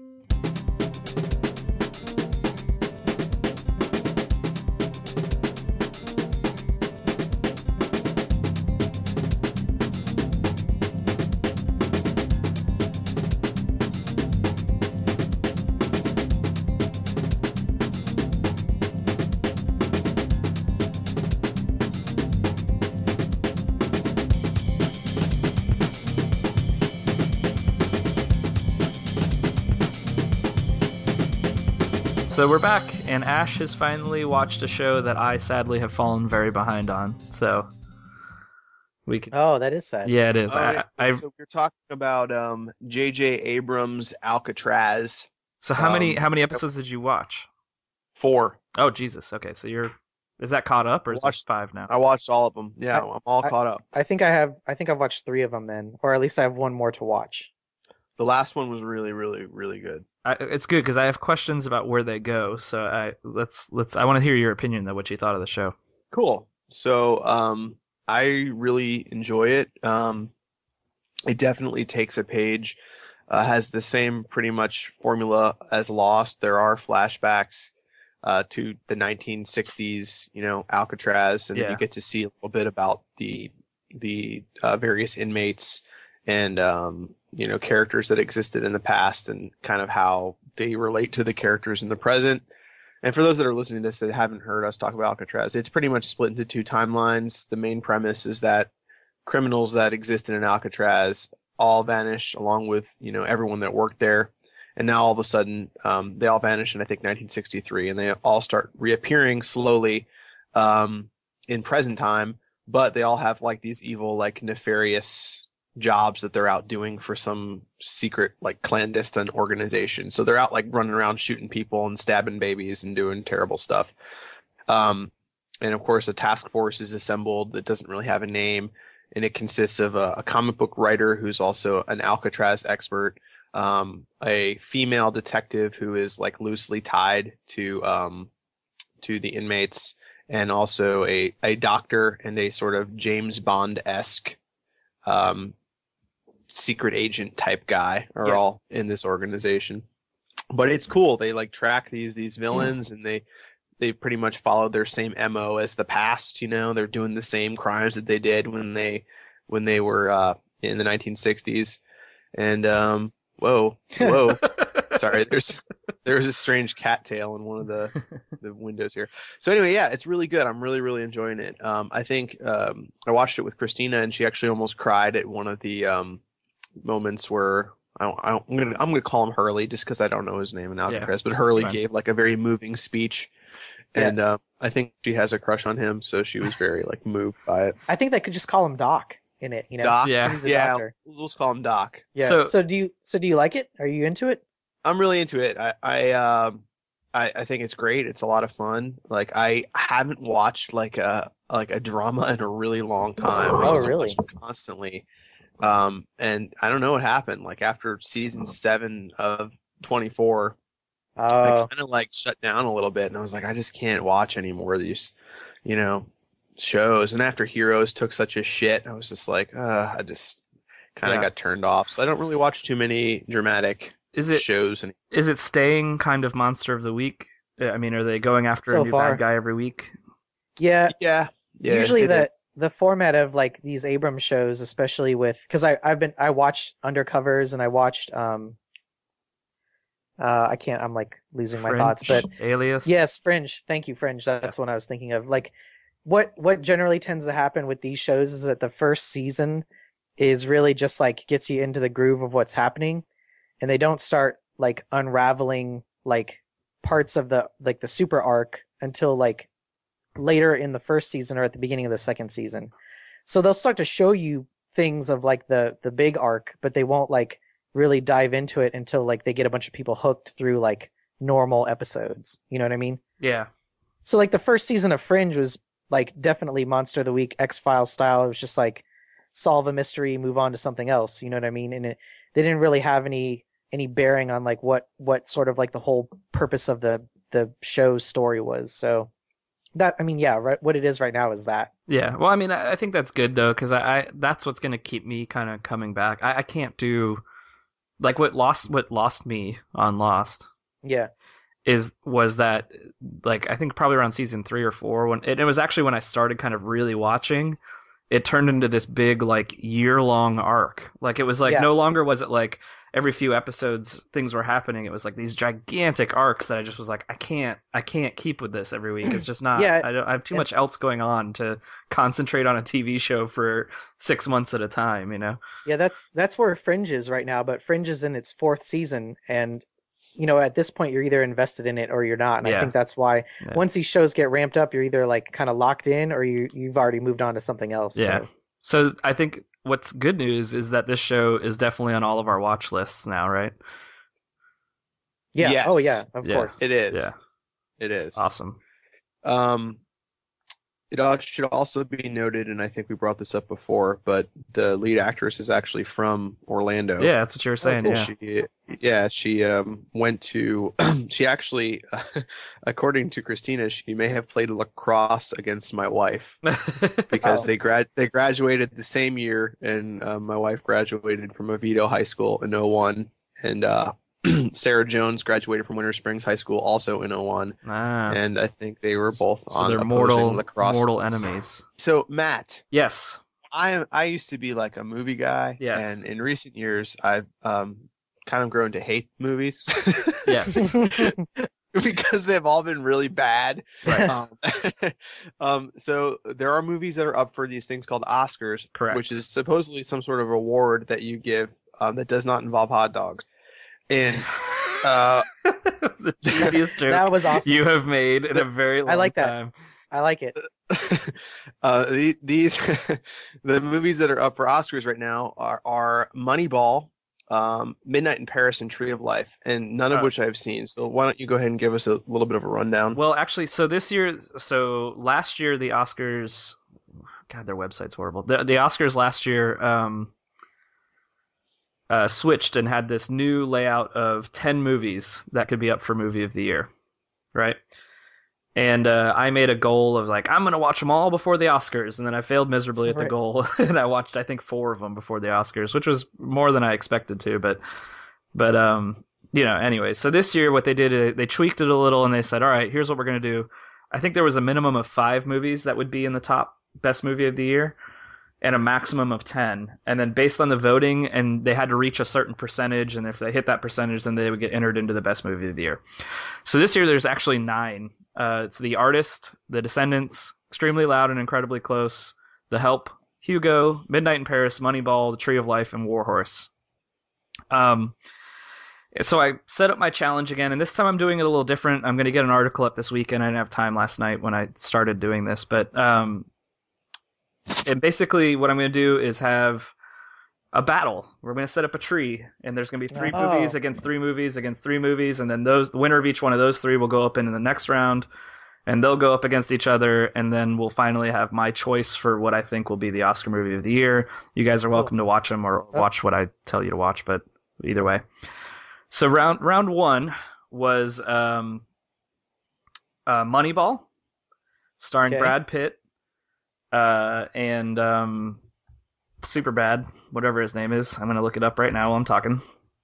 So we're back, and Ash has finally watched a show that I sadly have fallen very behind on. So we can. Oh, that is sad. Yeah, it is. So we're talking about J.J. Abrams' Alcatraz. So how many episodes did you watch? 4. Oh Jesus. Okay, so is that caught up, or is it 5 now? I watched all of them. Yeah, I'm all caught up. I think I've watched 3 of them then, or at least I have one more to watch. The last one was really, really, really good. It's good because I have questions about where they go. So I want to hear your opinion though, what you thought of the show. Cool. So I really enjoy it. It definitely takes a page. Has the same pretty much formula as Lost. There are flashbacks to the 1960s, Alcatraz, and then you get to see a little bit about the various inmates and characters that existed in the past and kind of how they relate to the characters in the present. And for those that are listening to this that haven't heard us talk about Alcatraz, it's pretty much split into 2 timelines. The main premise is that criminals that existed in Alcatraz all vanish along with, everyone that worked there. And now all of a sudden, they all vanish in, I think, 1963, and they all start reappearing slowly in present time. but they all have like these evil, like nefarious jobs that they're out doing for some secret, like clandestine organization. So they're out like running around shooting people and stabbing babies and doing terrible stuff. And of course, a task force is assembled that doesn't really have a name, and it consists of a comic book writer who's also an Alcatraz expert, a female detective who is like loosely tied to the inmates, and also a doctor and a sort of James Bond-esque secret agent type guy are all in this organization. But it's cool. They like track these villains, and they pretty much follow their same MO as the past. You know, they're doing the same crimes that they did when they were in the 1960s. And whoa, sorry, there's a strange cattail in one of the windows here. So anyway, yeah, it's really good. I'm really, really enjoying it. I think I watched it with Christina, and she actually almost cried at one of the moments where I'm gonna call him Hurley just because I don't know his name in Alcatraz, but Hurley gave like a very moving speech, and I think she has a crush on him, so she was very like moved by it. I think they could just call him Doc in it. You know, Doc, Yeah. He's a doctor. We'll just call him Doc. Yeah. So- So do you like it? Are you into it? I'm really into it. I think it's great. It's a lot of fun. Like I haven't watched like a drama in a really long time. I Oh, used to really? watch them constantly. And I don't know what happened. Like after season 7 of 24, I Oh, kind of like shut down a little bit, and I was like, I just can't watch any more of these, shows. And after Heroes took such a shit, I was just like, I just kind of got turned off. So I don't really watch too many dramatic shows. And Is it staying kind of monster of the week? I mean, are they going after So a new far. bad guy every week? yeah. yeah. Usually it the format of like these Abrams shows, especially with, because I watched Undercovers, and I watched I'm like losing my thoughts, but Alias. yes, Fringe. Thank you, Fringe. That's what I was thinking of. Like, what generally tends to happen with these shows is that the first season is really just like gets you into the groove of what's happening, and they don't start like unraveling like parts of the super arc until like later in the first season or at the beginning of the second season. So they'll start to show you things of like the big arc, but they won't like really dive into it until like they get a bunch of people hooked through like normal episodes. You know what I mean? Yeah. So like the first season of Fringe was like definitely Monster of the Week, X-Files style. It was just like solve a mystery, move on to something else. You know what I mean? And they didn't really have any bearing on like what sort of like the whole purpose of the show's story was. So that, I mean, yeah, right, what it is right now is that. Yeah. Well, I mean, I think that's good though, because I that's what's going to keep me kind of coming back. I can't do like what lost me on Lost. Yeah. Was that like I think probably around season 3 or 4 when it was actually when I started kind of really watching. It turned into this big like year-long arc. Like it was like no longer was it like every few episodes things were happening. It was like these gigantic arcs that I just was like I can't keep with this every week. It's just not. I have too much else going on to concentrate on a TV show for 6 months at a time. You know. Yeah, that's where Fringe is right now. But Fringe is in its 4th season, and at this point you're either invested in it or you're not. And I think that's why once these shows get ramped up, you're either like kind of locked in or you've already moved on to something else. Yeah. So I think what's good news is that this show is definitely on all of our watch lists now, right? Yeah. Yes. Oh yeah, of course. It is. Yeah. It is. Awesome. It should also be noted, and I think we brought this up before, but the lead actress is actually from Orlando. Yeah, that's what you were saying. She went to. She actually, according to Christina, she may have played lacrosse against my wife because they graduated the same year, and my wife graduated from Oviedo High School in 01, and Sarah Jones graduated from Winter Springs High School also in 01, and I think they were both on they're mortal enemies. So Matt, yes, I used to be like a movie guy, and in recent years I've kind of grown to hate movies. Yes. Because they've all been really bad. Right. So there are movies that are up for these things called Oscars, correct, which is supposedly some sort of award that you give that does not involve hot dogs. And the cheesiest joke that was awesome. you have made in a very long I like that. time. I like it. These the movies that are up for Oscars right now are Moneyball, Midnight in Paris, and Tree of Life, and none of Oh. which I've seen. So why don't you go ahead and give us a little bit of a rundown? Well, actually, so last year the Oscars, God, their website's horrible. The Oscars last year switched and had this new layout of 10 movies that could be up for Movie of the Year, right? And I made a goal of like, I'm going to watch them all before the Oscars. And then I failed miserably at the Right. goal. And I watched, I think, 4 of them before the Oscars, which was more than I expected to. But anyway. So this year, what they did, they tweaked it a little and they said, all right, here's what we're going to do. I think there was a minimum of 5 movies that would be in the top best movie of the year and a maximum of 10. And then based on the voting, and they had to reach a certain percentage. And if they hit that percentage, then they would get entered into the best movie of the year. So this year, there's actually 9. It's The Artist, The Descendants, Extremely Loud and Incredibly Close, The Help, Hugo, Midnight in Paris, Moneyball, The Tree of Life, and Warhorse. So I set up my challenge again, and this time I'm doing it a little different. I'm going to get an article up this weekend. I didn't have time last night when I started doing this, but and basically what I'm going to do is have a battle. We're going to set up a tree, and there's going to be 3 Oh. movies against 3 movies against 3 movies, and then the winner of each one of those 3 will go up into the next round, and they'll go up against each other, and then we'll finally have my choice for what I think will be the Oscar movie of the year. You guys are welcome to watch them or watch what I tell you to watch, but either way. So round 1 was Moneyball, starring Okay. Brad Pitt and Superbad, whatever his name is. I'm going to look it up right now while I'm talking.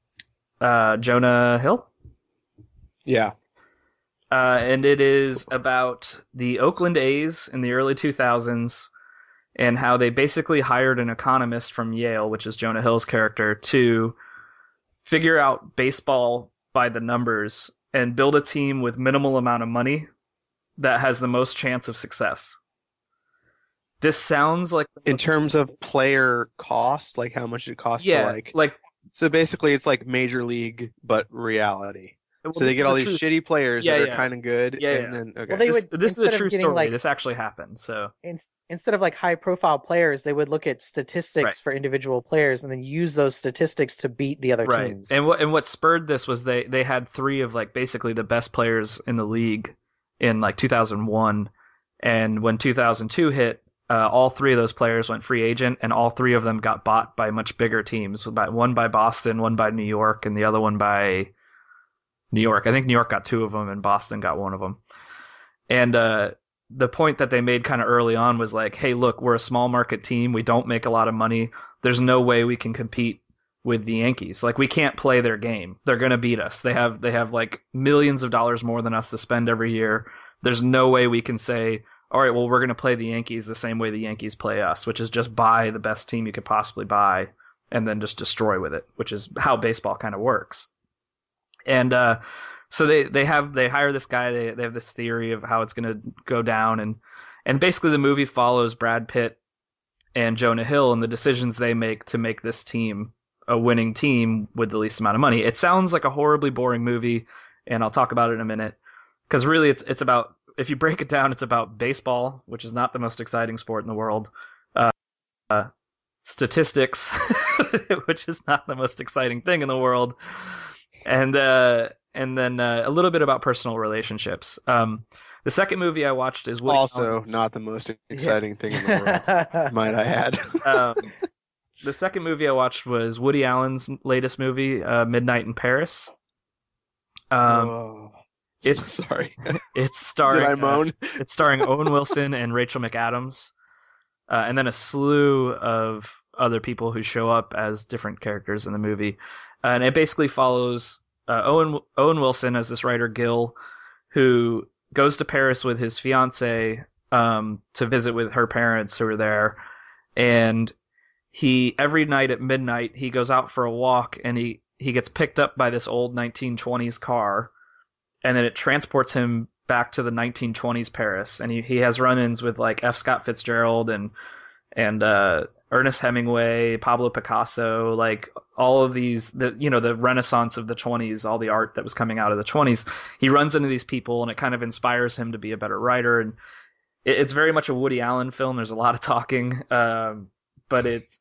Jonah Hill. Yeah. And it is about the Oakland A's in the early 2000s and how they basically hired an economist from Yale, which is Jonah Hill's character, to figure out baseball by the numbers and build a team with minimal amount of money that has the most chance of success. This sounds like In terms of player cost, like how much it costs yeah, to like. So basically, it's like Major League, but reality. well, So they this get is all a these true- shitty players Yeah, that yeah. are kind of good, Yeah, and yeah. then okay. Well, they would This is a instead of true getting, story. like- This actually happened. So Instead of like high profile players, they would look at statistics Right. for individual players and then use those statistics to beat the other right, teams. and what spurred this was they had 3 of like basically the best players in the league in like 2001, and when 2002 hit, all 3 of those players went free agent, and all 3 of them got bought by much bigger teams. One by Boston, one by New York, and the other one by New York. I think New York got 2 of them, and Boston got 1 of them. And the point that they made kind of early on was like, hey, look, we're a small market team. We don't make a lot of money. There's no way we can compete with the Yankees. Like, we can't play their game. They're going to beat us. They have like millions of dollars more than us to spend every year. There's no way we can say, all right, well, we're going to play the Yankees the same way the Yankees play us, which is just buy the best team you could possibly buy and then just destroy with it, which is how baseball kind of works. And so they hire this guy. They have this theory of how it's going to go down, and basically the movie follows Brad Pitt and Jonah Hill and the decisions they make to make this team a winning team with the least amount of money. It sounds like a horribly boring movie, and I'll talk about it in a minute, because really it's about, if you break it down, it's about baseball, which is not the most exciting sport in the world, statistics, which is not the most exciting thing in the world, and then a little bit about personal relationships. The second movie I watched is Woody Also, Allen's. not the most exciting thing in the world, might I add. The second movie I watched was Woody Allen's latest movie, Midnight in Paris. Whoa. It's Sorry. it's starring Did I moan? it's starring Owen Wilson and Rachel McAdams, and then a slew of other people who show up as different characters in the movie. And it basically follows Owen Wilson as this writer Gil, who goes to Paris with his fiance to visit with her parents who are there, and every night at midnight he goes out for a walk, and he gets picked up by this old 1920s car, and then it transports him back to the 1920s Paris, and he has run-ins with like F. Scott Fitzgerald and Ernest Hemingway, Pablo Picasso, like all of these, the Renaissance of the 20s, all the art that was coming out of the 20s. He runs into these people, and it kind of inspires him to be a better writer. it's very much a Woody Allen film. There's a lot of talking, but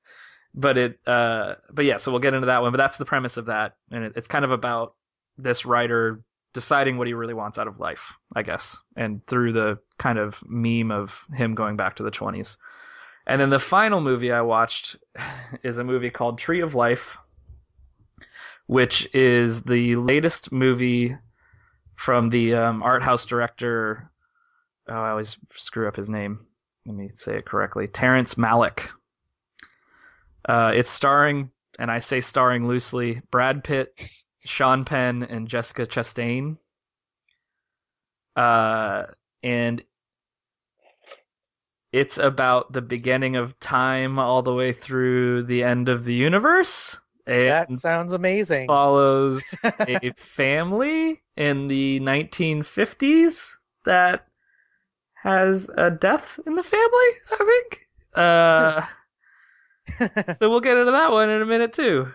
yeah. So we'll get into that one. But that's the premise of that, and it's kind of about this writer deciding what he really wants out of life, I guess, and through the kind of meme of him going back to the 20s. And then the final movie I watched is a movie called Tree of Life, which is the latest movie from the art house director. Oh, I always screw up his name. Let me say it correctly. Terrence Malick. It's starring, and I say starring loosely, Brad Pitt, Sean Penn, and Jessica Chastain. And it's about the beginning of time all the way through the end of the universe. That sounds amazing. Follows a family in the 1950s that has a death in the family, I think. So we'll get into that one in a minute too.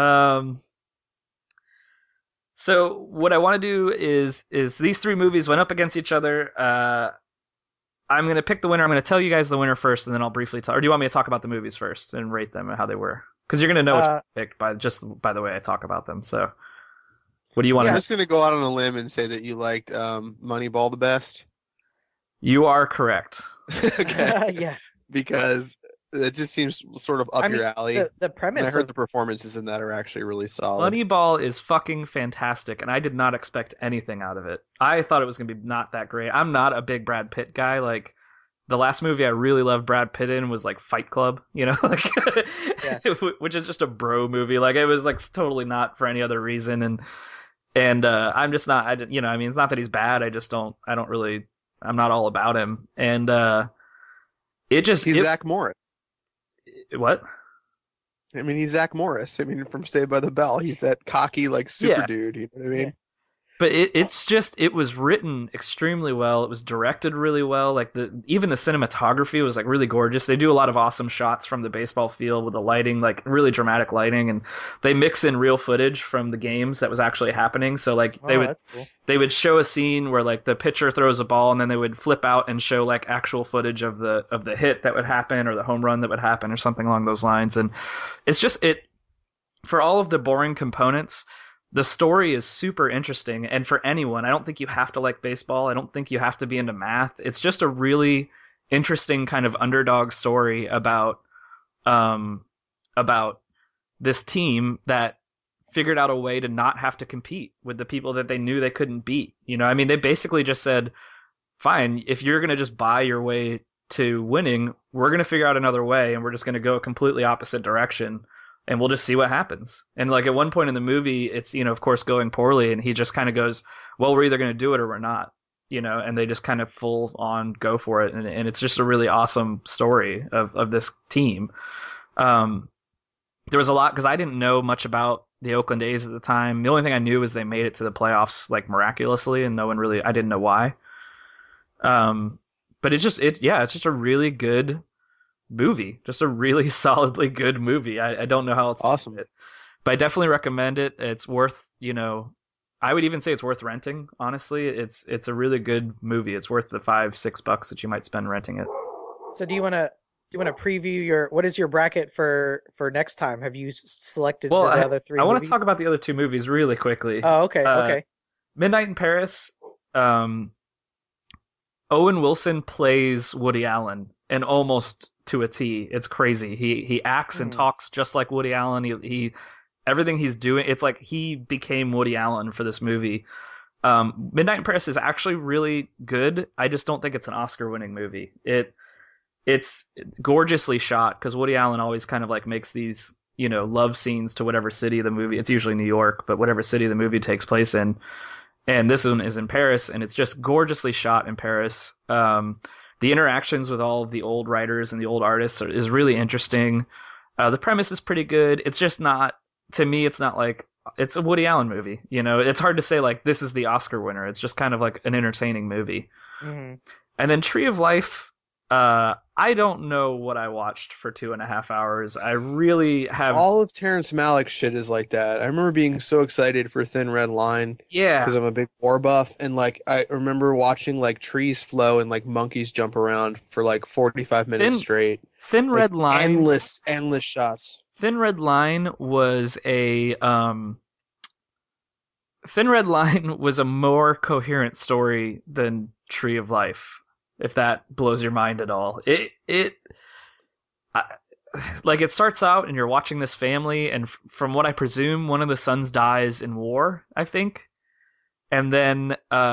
So what I want to do is these three movies went up against each other. I'm going to pick the winner. I'm going to tell you guys the winner first, and then I'll briefly talk. Or do you want me to talk about the movies first and rate them and how they were? Because you're going to know what you picked by the way I talk about them. So what do you want? I'm just going to go out on a limb and say that you liked Moneyball the best. You are correct. Okay. Yeah. Because it just seems sort of up your alley. The premise. And I heard the performances in that are actually really solid. Moneyball is fucking fantastic, and I did not expect anything out of it. I thought it was going to be not that great. I'm not a big Brad Pitt guy. Like, the last movie I really loved Brad Pitt in was, like, Fight Club, you know? Like, yeah. Which is just a bro movie. Like, it was, like, totally not for any other reason. And I'm just not, you know, I mean, it's not that he's bad. I'm not all about him. And he's Zach Morris. What? I mean, he's Zach Morris. I mean, from Saved by the Bell, he's that cocky, like, super dude. You know what I mean? Yeah. But it was written extremely well. It was directed really well. Like even the cinematography was like really gorgeous. They do a lot of awesome shots from the baseball field with the lighting, like really dramatic lighting, and they mix in real footage from the games that was actually happening. So like that's cool. They would show a scene where like the pitcher throws a ball, and then they would flip out and show like actual footage of the hit that would happen or the home run that would happen or something along those lines. And it's just for all of the boring components, the story is super interesting, and for anyone, I don't think you have to like baseball. I don't think you have to be into math. It's just a really interesting kind of underdog story about this team that figured out a way to not have to compete with the people that they knew they couldn't beat. You know, I mean, they basically just said, fine, if you're going to just buy your way to winning, we're going to figure out another way, and we're just going to go a completely opposite direction. And we'll just see what happens. And like at one point in the movie, it's, you know, of course going poorly, and he just kind of goes, well, we're either going to do it or we're not, you know, and they just kind of full on go for it. And it's just a really awesome story of this team. There was a lot, because I didn't know much about the Oakland A's at the time. The only thing I knew was they made it to the playoffs like miraculously, and I didn't know why. But it's just a really good movie, just a really solidly good movie. I don't know how else awesome to put it, but I definitely recommend it. It's worth, you know, I would even say it's worth renting. Honestly, it's a really good movie. It's worth the $5-6 that you might spend renting it. So do you want to preview what is your bracket for next time? Have you selected the other three? I want to talk about the other two movies really quickly. Oh, okay, okay. Midnight in Paris. Owen Wilson plays Woody Allen, and almost to a T. It's crazy. He acts and talks just like Woody Allen. He everything he's doing, it's like he became Woody Allen for this movie. Midnight in Paris is actually really good. I just don't think it's an Oscar-winning movie. It's gorgeously shot, because Woody Allen always kind of like makes these, you know, love scenes to whatever city the movie. It's usually New York, but whatever city the movie takes place in. And this one is in Paris, and it's just gorgeously shot in Paris. The interactions with all of the old writers and the old artists is really interesting. The premise is pretty good. It's just not, to me, it's not like, it's a Woody Allen movie. You know, it's hard to say like this is the Oscar winner. It's just kind of like an entertaining movie. Mm-hmm. And then Tree of Life, I I don't know what I watched for 2.5 hours. I really have. All of Terrence Malick's shit is like that. I remember being so excited for Thin Red Line Yeah. because I'm a big war buff, and like I remember watching like trees flow and like monkeys jump around for like 45 minutes straight. Thin Red Like, Line. endless shots. Thin Red Line was a Thin Red Line was a more coherent story than Tree of Life, if that blows your mind at all. Like it starts out and you're watching this family, and from what I presume, one of the sons dies in war, I think, and then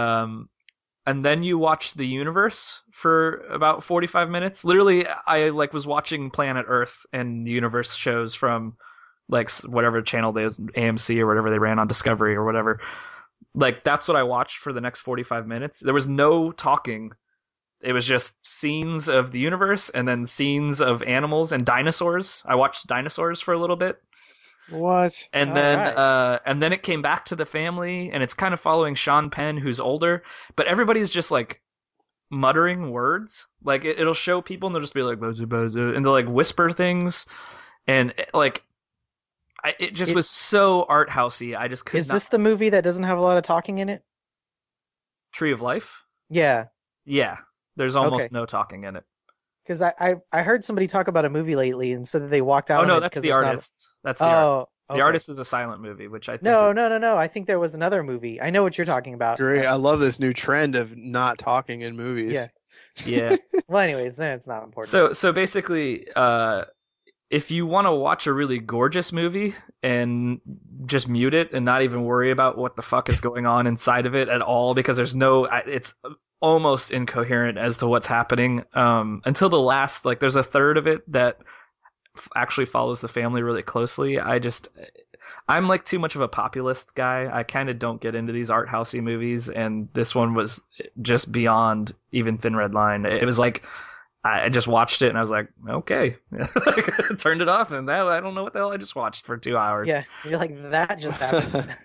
you watch the universe for about 45 minutes. Literally, I like was watching Planet Earth and the universe shows from like whatever channel they was, AMC or whatever they ran on Discovery or whatever. Like that's what I watched for the next 45 minutes. There was no talking. It was just scenes of the universe and then scenes of animals and dinosaurs. I watched dinosaurs for a little bit. What? And then it came back to the family, and it's kind of following Sean Penn, who's older, but everybody's just like muttering words. Like it'll show people, and they'll just be like, and they'll like whisper things, and like it just was so art housey. I just could. Is this the movie that doesn't have a lot of talking in it? Tree of Life? Yeah. Yeah. There's almost no talking in it. Because I heard somebody talk about a movie lately and said that they walked out. Oh no, that's The Artist. That's The Artist. Okay. The Artist is a silent movie, which I think No. I think there was another movie. I know what you're talking about. Great. I love this new trend of not talking in movies. Yeah. Well, anyways, it's not important. So basically, if you want to watch a really gorgeous movie and just mute it and not even worry about what the fuck is going on inside of it at all, because it's almost incoherent as to what's happening until the last, like there's a third of it that actually follows the family really closely. I'm like too much of a populist guy. I kind of don't get into these art housey movies, and this one was just beyond even Thin Red Line. It was like I just watched it and I was like, okay. Turned it off, and I don't know what the hell I just watched for 2 hours. Yeah, you're like, that just happened.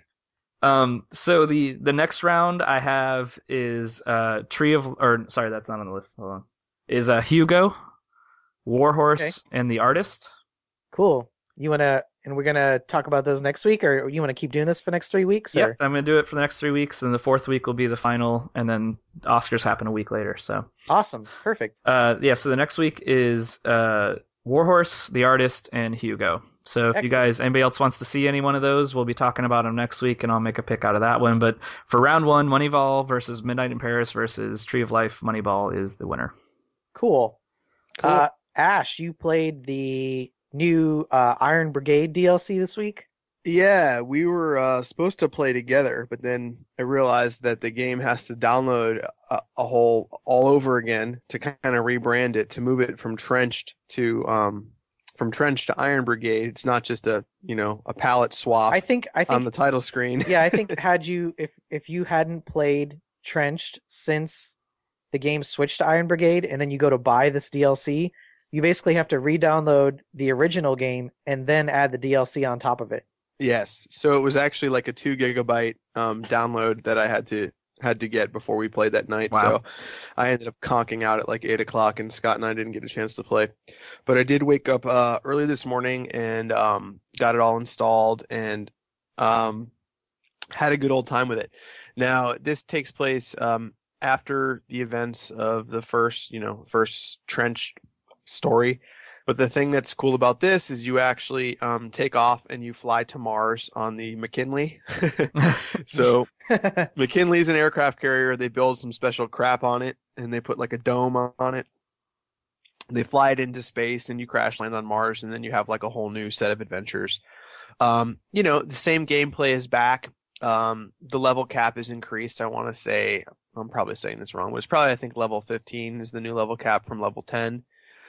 So the next round I have is that's not on the list. Hold on. Is Hugo, Warhorse, and The Artist. Cool. And we're gonna talk about those next week, or you want to keep doing this for the next 3 weeks? Yep, I'm gonna do it for the next 3 weeks, and the fourth week will be the final, and then the Oscars happen a week later. So awesome, perfect. So the next week is Warhorse, The Artist, and Hugo. So if anybody else wants to see any one of those, we'll be talking about them next week, and I'll make a pick out of that one. But for round one, Moneyball versus Midnight in Paris versus Tree of Life, Moneyball is the winner. Cool. Ash, you played the new Iron Brigade DLC this week? Yeah, we were supposed to play together, but then I realized that the game has to download all over again to kind of rebrand it, to move it from Trenched to Iron Brigade. It's not just a palette swap. I think on the title screen. Yeah, I think if you hadn't played Trenched since the game switched to Iron Brigade, and then you go to buy this DLC, you basically have to re-download the original game and then add the DLC on top of it. Yes. So it was actually like a 2 gigabyte download that I had to get before we played that night. Wow. So I ended up conking out at like 8 o'clock, and Scott and I didn't get a chance to play. But I did wake up early this morning and got it all installed and had a good old time with it. Now, this takes place after the events of the first Trench story. But the thing that's cool about this is you actually take off and you fly to Mars on the McKinley. So McKinley's an aircraft carrier. They build some special crap on it, and they put like a dome on it. They fly it into space, and you crash land on Mars, and then you have like a whole new set of adventures. The same gameplay is back. The level cap is increased. I want to say, I'm probably saying this wrong, but it's probably, I think, level 15 is the new level cap from level 10.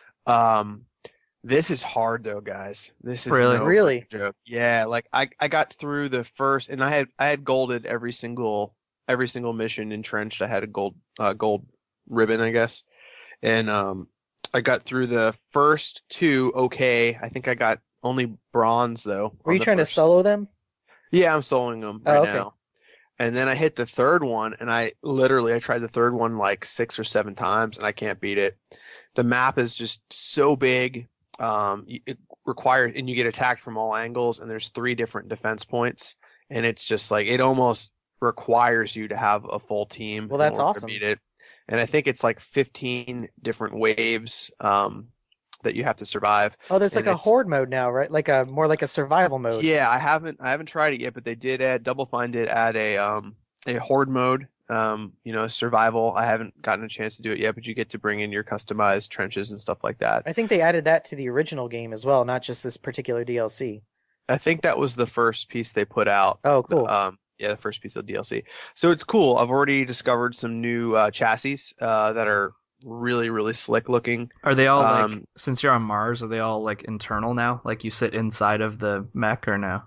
This is hard though, guys. This is really joke. Yeah, like I got through the first, and I had golded every single mission entrenched. I had a gold ribbon, I guess, and I got through the first two. Okay, I think I got only bronze though. Were you trying to solo them? Yeah, I'm soloing them right now. And then I hit the third one, and I tried the third one like 6 or 7 times, and I can't beat it. The map is just so big. It requires, and you get attacked from all angles, and there's 3 different defense points, and it's just like it almost requires you to have a full team. Well, that's in order awesome. to beat it. And I think it's like 15 different waves that you have to survive. Oh, there's And like a it's- horde mode now, right? Like a more like a survival mode. Yeah, I haven't tried it yet, but they did add Double Fine did add a horde mode. Survival. I haven't gotten a chance to do it yet, but you get to bring in your customized trenches and stuff like that. I think they added that to the original game as well, not just this particular DLC. I think that was the first piece they put out. Oh, cool. Yeah, the first piece of DLC. So it's cool. I've already discovered some new chassis that are really, really slick looking. Are they all like, since you're on Mars, are they all like internal now? Like you sit inside of the mech or no?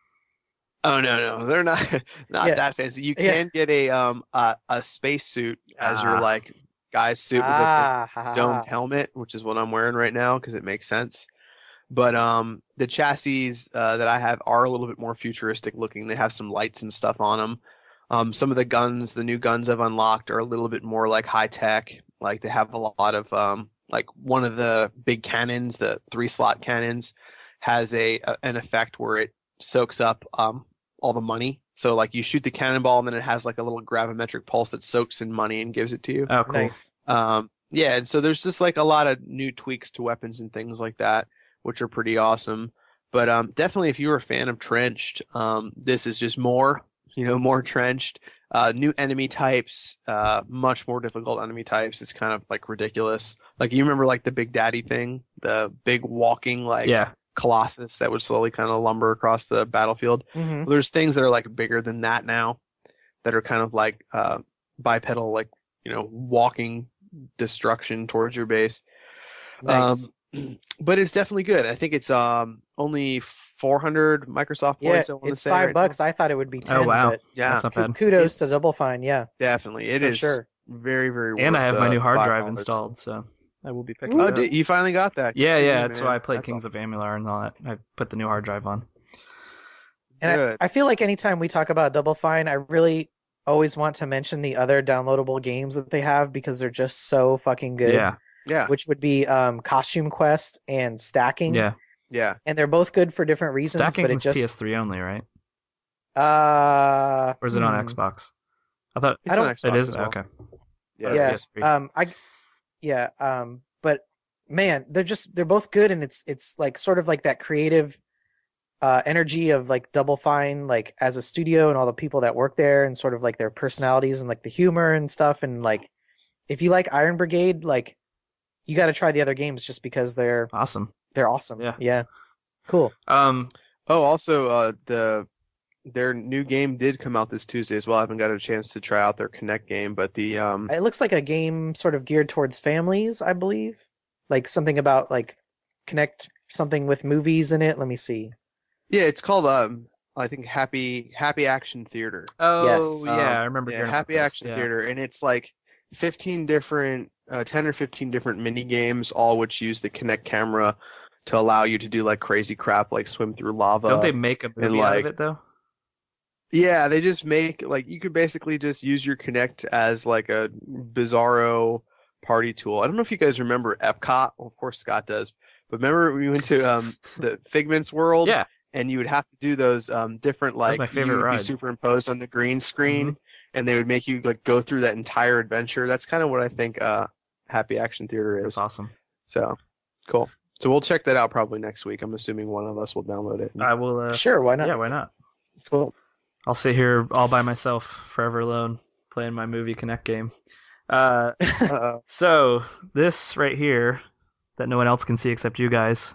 Oh no, they're not Yeah. that fancy. You Yeah. can get a space suit as your like guy's suit with ha, a ha, domed ha. helmet, which is what I'm wearing right now because it makes sense. But the chassis that I have are a little bit more futuristic looking. They have some lights and stuff on them. Some of the new guns I've unlocked are a little bit more like high tech. Like they have a lot of like one of the big cannons, the 3-slot cannons, has an effect where it soaks up all the money. So like you shoot the cannonball and then it has like a little gravimetric pulse that soaks in money and gives it to you. Oh, cool. Nice. Yeah, and so there's just like a lot of new tweaks to weapons and things like that, which are pretty awesome. But definitely, if you were a fan of Trenched, this is just more Trenched. New enemy types, much more difficult enemy types. It's kind of like ridiculous. Like you remember like the Big Daddy thing, the big walking like Yeah. Colossus that would slowly kind of lumber across the battlefield. Hmm. Well, there's things that are like bigger than that now, that are kind of like bipedal, like walking destruction towards your base. Nice. But it's definitely good. I think it's only 400 Microsoft Yeah, points. I want to it's say $5. right now. I thought it would be 10. Oh, wow. But Yeah, That's not bad. kudos to Double Fine. Yeah, definitely. It for is sure. very, very. And I worth have my the new hard drive $5. installed, so I will be picking Oh, it up. you finally got that? Yeah, Good, yeah. That's man. why I played That's Kings awesome. of Amular and all that. I put the new hard drive on. And Good. I feel like anytime we talk about Double Fine, I really always want to mention the other downloadable games that they have because they're just so fucking good. Yeah, Yeah, Which would be Costume Quest and Stacking. yeah. yeah. And they're both good for different reasons, Stacking but it was just PS3 only, right? Or Or is it on Xbox? I thought It's I on don't- Xbox it is. as well. Okay. Yeah. Yeah. PS3. But man, they're both good, and it's like sort of like that creative energy of like Double Fine, like as a studio and all the people that work there, and sort of like their personalities and like the humor and stuff. And like, if you like Iron Brigade, like you got to try the other games just because they're Awesome. awesome. Yeah. Yeah. Cool. Oh, also, their new game did come out this Tuesday as well. I haven't got a chance to try out their Connect game, but the It looks like a game sort of geared towards families, I believe. Like something about like connect something with movies in it. Let me see. yeah, it's called I think Happy Action Theater. Oh, Yes. yeah. I remember Yeah, hearing Happy about this. Action Yeah. Theater, and it's like 15 different, 10 or 15 different mini games, all which use the Kinect camera to allow you to do like crazy crap, like swim through lava. Don't they make a movie out like- of it though? Yeah, they just make like you could basically just use your Kinect as like a bizarro party tool. I don't know if you guys remember Epcot. Well, of course Scott does, but remember we went to the Figment's World. Yeah. And you would have to do those different like my favorite you would ride. be superimposed on the green screen, Mhm. and they would make you like go through that entire adventure. That's kind of what I think Happy Action Theater That's is. awesome. So cool. So we'll check that out probably next week. I'm assuming one of us will download it. I will. Sure, why not? Yeah, why not? Cool. I'll sit here all by myself, forever alone, playing my movie Connect game. So this right here, that no one else can see except you guys,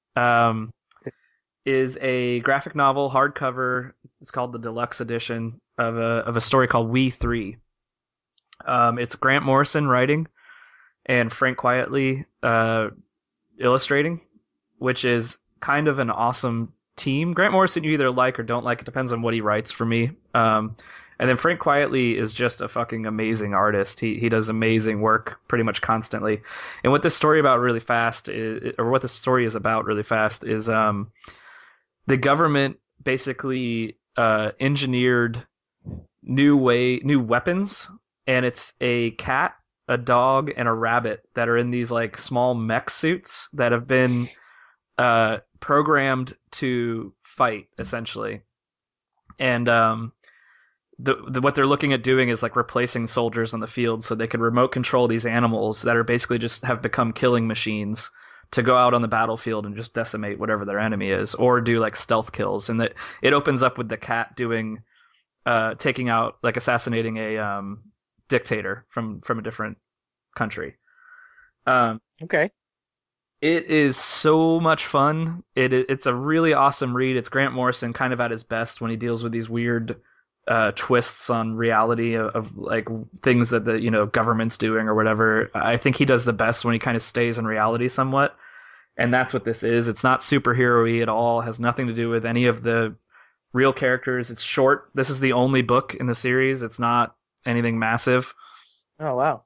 is a graphic novel hardcover. It's called the deluxe edition of a story called We Three. It's Grant Morrison writing and Frank Quietly illustrating, which is kind of an awesome team. Grant Morrison you either like or don't like. It depends on what he writes for me. And then Frank Quietly is just a fucking amazing artist. He does amazing work pretty much constantly. And what this story about really fast is, or what the story is about really fast is the government basically engineered new weapons, and it's a cat, a dog, and a rabbit that are in these like small mech suits that have been programmed to fight essentially. And what they're looking at doing is like replacing soldiers on the field so they can remote control these animals that are basically just have become killing machines to go out on the battlefield and just decimate whatever their enemy is, or do like stealth kills. And it opens up with the cat doing taking out, like assassinating a dictator from a different country. Okay. It is so much fun. It's a really awesome read. It's Grant Morrison kind of at his best when he deals with these weird twists on reality of like things that the government's doing or whatever. I think he does the best when he kind of stays in reality somewhat, and that's what this is. It's not superhero-y at all. It has nothing to do with any of the real characters. It's short. This is the only book in the series. It's not anything massive. Oh wow.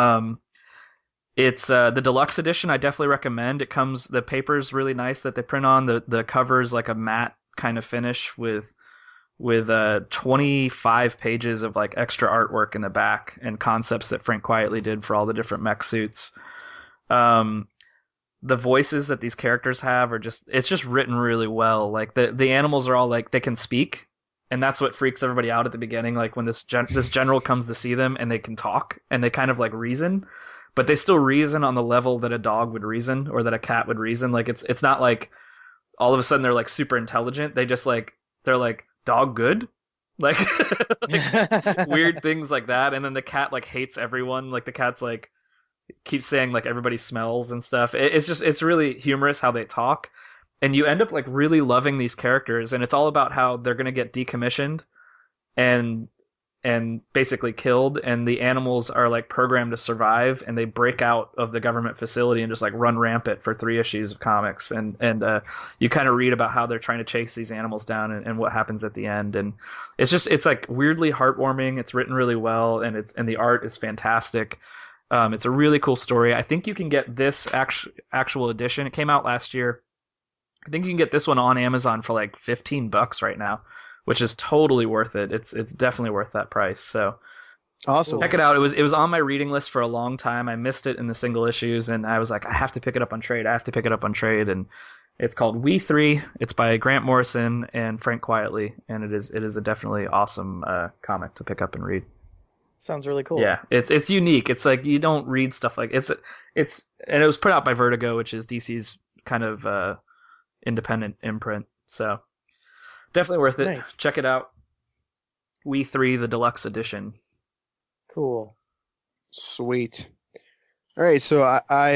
It's the deluxe edition. I definitely recommend. The paper's really nice that they print on. The cover's like a matte kind of finish with 25 pages of like extra artwork in the back and concepts that Frank Quietly did for all the different mech suits. The voices that these characters have it's just written really well. Like the animals are all like, they can speak, and that's what freaks everybody out at the beginning. Like when this general comes to see them and they can talk and they kind of like reason, but they still reason on the level that a dog would reason or that a cat would reason. Like it's not like all of a sudden they're like super intelligent. They're like, dog good? Like, like weird things like that. And then the cat like hates everyone. Like the cat's like keeps saying like everybody smells and stuff. It's really humorous how they talk. And you end up like really loving these characters, and it's all about how they're gonna get decommissioned and basically killed, and the animals are like programmed to survive, and they break out of the government facility and just like run rampant for 3 issues of comics, and you kind of read about how they're trying to chase these animals down and what happens at the end. And it's like weirdly heartwarming. It's written really well, and the art is fantastic. It's a really cool story. I think you can get this actual edition. It came out last year. I think you can get this one on Amazon for like $15 right now, which is totally worth it. It's definitely worth that price. So Awesome. check it out. It was on my reading list for a long time. I missed it in the single issues, and I was like, I have to pick it up on trade. And it's called We Three. It's by Grant Morrison and Frank Quietly, and it is a definitely awesome comic to pick up and read. Sounds really cool. Yeah, it's unique. It's like you don't read stuff like and it was put out by Vertigo, which is DC's kind of independent imprint. So definitely worth it. Nice. Check it out. We Three, the deluxe edition. Cool. Sweet. All right, so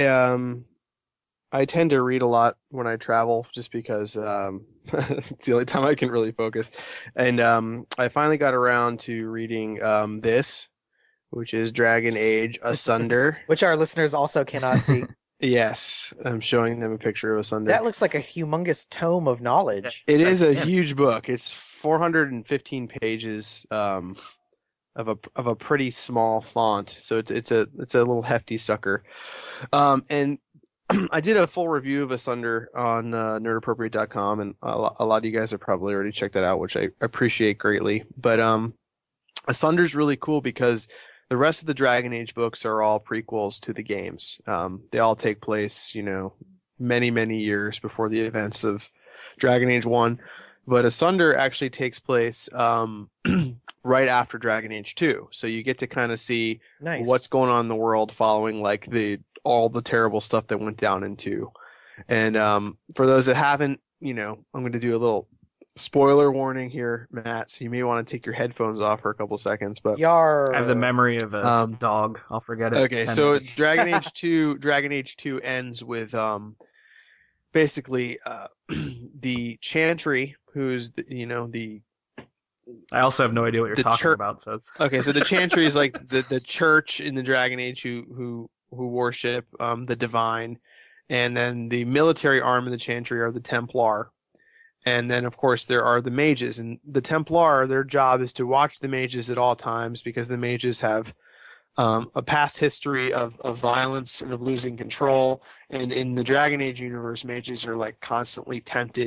I tend to read a lot when I travel, just because it's the only time I can really focus. And I finally got around to reading this, which is Dragon Age Asunder. Which our listeners also cannot see. Yes, I'm showing them a picture of Asunder. That looks like a humongous tome of knowledge. It is a huge book. It's 415 pages of a pretty small font, so it's a little hefty sucker. And I did a full review of Asunder on nerdappropriate.com, and a lot of you guys have probably already checked that out, which I appreciate greatly. But Asunder's really cool because the rest of the Dragon Age books are all prequels to the games. They all take place, many, many years before the events of Dragon Age 1. But Asunder actually takes place right after Dragon Age 2. So you get to kind of see what's going on in the world following like all the terrible stuff that went down in 2. And for those that haven't, I'm going to do a little spoiler warning here, Matt, so you may want to take your headphones off for a couple seconds. But Yar. I have the memory of a dog. I'll forget it. Okay, so it's Dragon Age 2 ends with basically the Chantry, who's the I also have no idea what you're talking about. So it's okay. So the Chantry is like the church in the Dragon Age who worship the divine, and then the military arm of the Chantry are the Templar. And then, of course, there are the mages. And the Templar, their job is to watch the mages at all times, because the mages have a past history of violence and of losing control. And in the Dragon Age universe, mages are like constantly tempted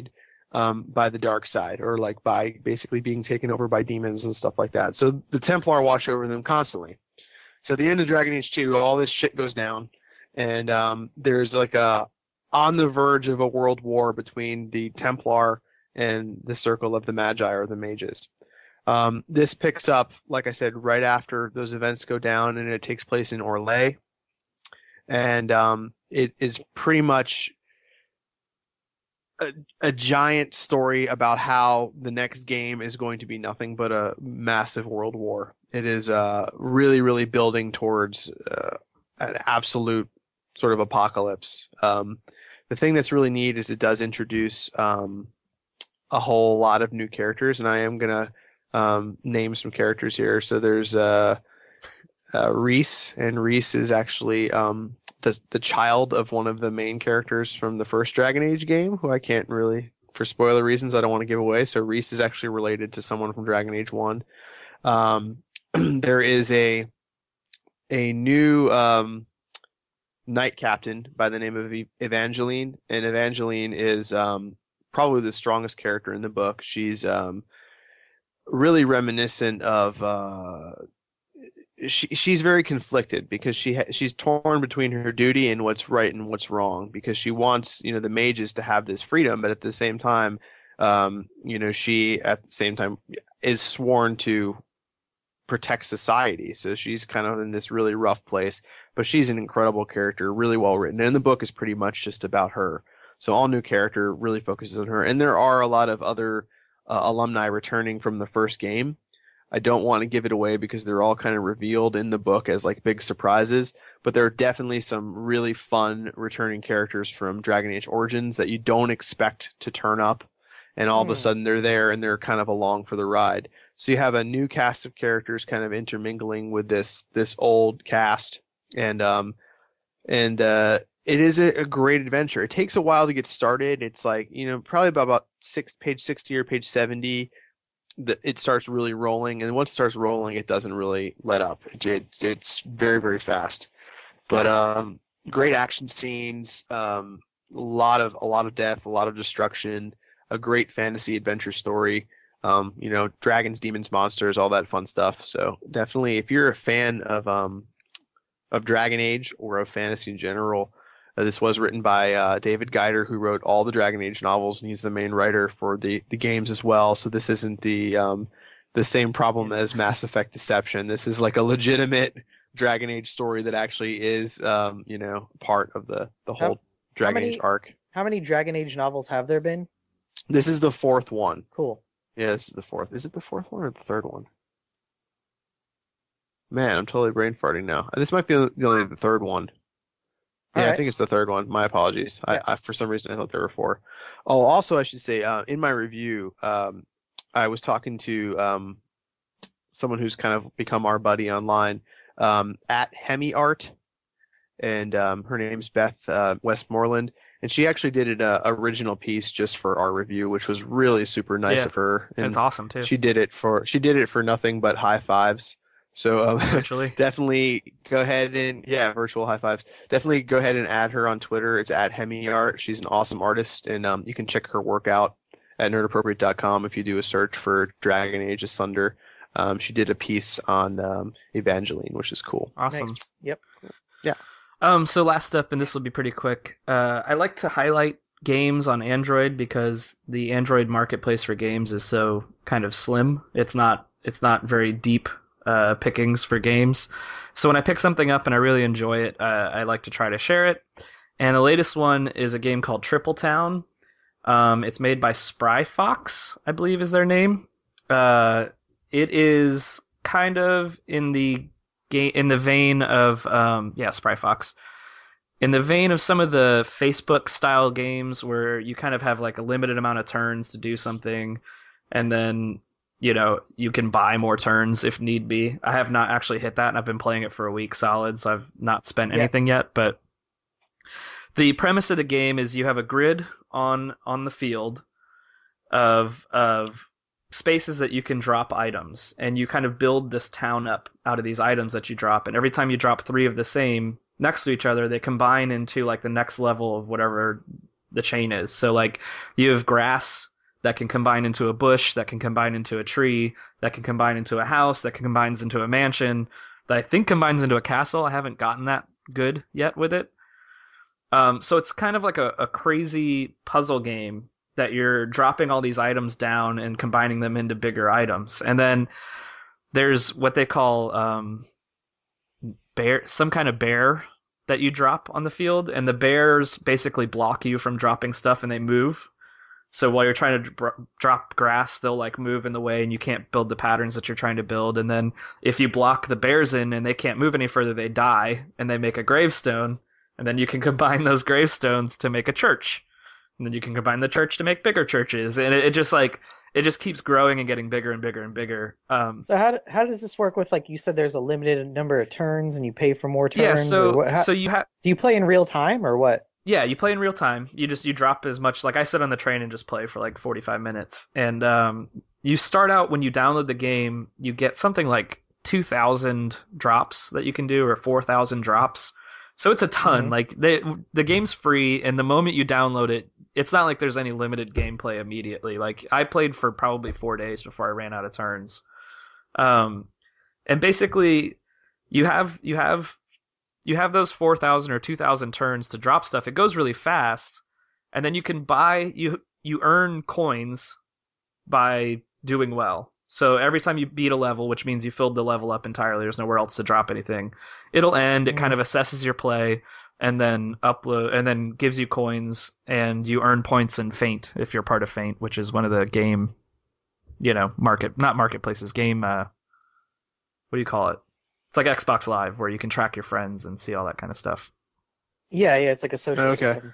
by the dark side, or like by basically being taken over by demons and stuff like that. So the Templar watch over them constantly. So at the end of Dragon Age 2, all this shit goes down, and there's like a on the verge of a world war between the Templar and the Circle of the Magi, or the Mages. This picks up, like I said, right after those events go down, and it takes place in Orlais. And it is pretty much a giant story about how the next game is going to be nothing but a massive world war. It is really, really building towards an absolute sort of apocalypse. The thing that's really neat is it does introduce a whole lot of new characters, and I am going to name some characters here. So there's Reese, and Reese is actually the child of one of the main characters from the first Dragon Age game, who I can't really, for spoiler reasons, I don't want to give away. So Reese is actually related to someone from Dragon Age 1. There is a new knight captain by the name of Evangeline, and Evangeline is probably the strongest character in the book. She's really reminiscent of she's very conflicted because she's torn between her duty and what's right and what's wrong, because she wants, the mages to have this freedom, but at the same time, she at the same time is sworn to protect society. So she's kind of in this really rough place, but she's an incredible character, really well written. And the book is pretty much just about her. So all new character really focuses on her. And there are a lot of other alumni returning from the first game. I don't want to give it away because they're all kind of revealed in the book as like big surprises, but there are definitely some really fun returning characters from Dragon Age Origins that you don't expect to turn up, and all of a sudden they're there and they're kind of along for the ride. So you have a new cast of characters kind of intermingling with this old cast, and it is a great adventure. It takes a while to get started. It's like, probably about page 60 or page 70. It starts really rolling, and once it starts rolling, it doesn't really let up. It's very, very fast, but great action scenes, a lot of death, a lot of destruction, a great fantasy adventure story. Dragons, demons, monsters, all that fun stuff. So definitely, if you're a fan of Dragon Age or of fantasy in general. This was written by David Geider, who wrote all the Dragon Age novels, and he's the main writer for the games as well. So this isn't the same problem as Mass Effect Deception. This is like a legitimate Dragon Age story that actually is part of the whole Dragon Age arc. How many Dragon Age novels have there been? This is the fourth one. Cool. Yeah, this is the fourth. Is it the fourth one or the third one? Man, I'm totally brain farting now. This might be only the third one. Yeah, right. I think it's the third one. My apologies. Yeah. I for some reason I thought there were four. Oh, also I should say, in my review, I was talking to someone who's kind of become our buddy online, at HemiArt, and her name's Beth Westmoreland, and she actually did an original piece just for our review, which was really super nice of her. And it's awesome too. She did it for nothing but high fives. So definitely go ahead and virtual high fives. Definitely go ahead and add her on Twitter. It's at HemiArt. She's an awesome artist, and you can check her work out at nerdappropriate.com if you do a search for Dragon Age Asunder. She did a piece on Evangeline, which is cool. Awesome. Nice. Yep. Yeah. So last up, and this will be pretty quick. I like to highlight games on Android because the Android marketplace for games is so kind of slim. It's not very deep. Pickings for games. So when I pick something up and I really enjoy it, I like to try to share it. And the latest one is a game called Triple Town. It's made by Spry Fox, I believe is their name. It is kind of in the vein of Spry Fox. In the vein of some of the Facebook style games where you kind of have like a limited amount of turns to do something, and then you can buy more turns if need be. I have not actually hit that, and I've been playing it for a week solid, so I've not spent anything yet. But the premise of the game is you have a grid on the field of spaces that you can drop items, and you kind of build this town up out of these items that you drop. And every time you drop 3 of the same next to each other, they combine into like the next level of whatever the chain is. So like you have grass that can combine into a bush, that can combine into a tree, that can combine into a house, that combines into a mansion, that I think combines into a castle. I haven't gotten that good yet with it. So it's kind of like a crazy puzzle game that you're dropping all these items down and combining them into bigger items. And then there's what they call some kind of bear that you drop on the field, and the bears basically block you from dropping stuff and they move. So while you're trying to drop grass, they'll like move in the way and you can't build the patterns that you're trying to build. And then if you block the bears in and they can't move any further, they die and they make a gravestone. And then you can combine those gravestones to make a church. And then you can combine the church to make bigger churches. And it just keeps growing and getting bigger and bigger and bigger. So how does this work with, like you said, there's a limited number of turns and you pay for more turns? Yeah, so, or what, so you have... Do you play in real time or what? Yeah, you play in real time. You drop as much. Like I sit on the train and just play for like 45 minutes. And you start out, when you download the game, you get something like 2,000 drops that you can do, or 4,000 drops. So it's a ton. Mm-hmm. Like the game's free, and the moment you download it, it's not like there's any limited gameplay immediately. Like I played for probably 4 days before I ran out of turns. And basically, you have those 4,000 or 2,000 turns to drop stuff. It goes really fast, and then you can buy you earn coins by doing well. So every time you beat a level, which means you filled the level up entirely, there's nowhere else to drop anything. It'll end. It kind of assesses your play, and then gives you coins, and you earn points in Feint if you're part of Feint, which is one of the game, not marketplaces, game. What do you call it? It's like Xbox Live, where you can track your friends and see all that kind of stuff. Yeah, it's like a social system.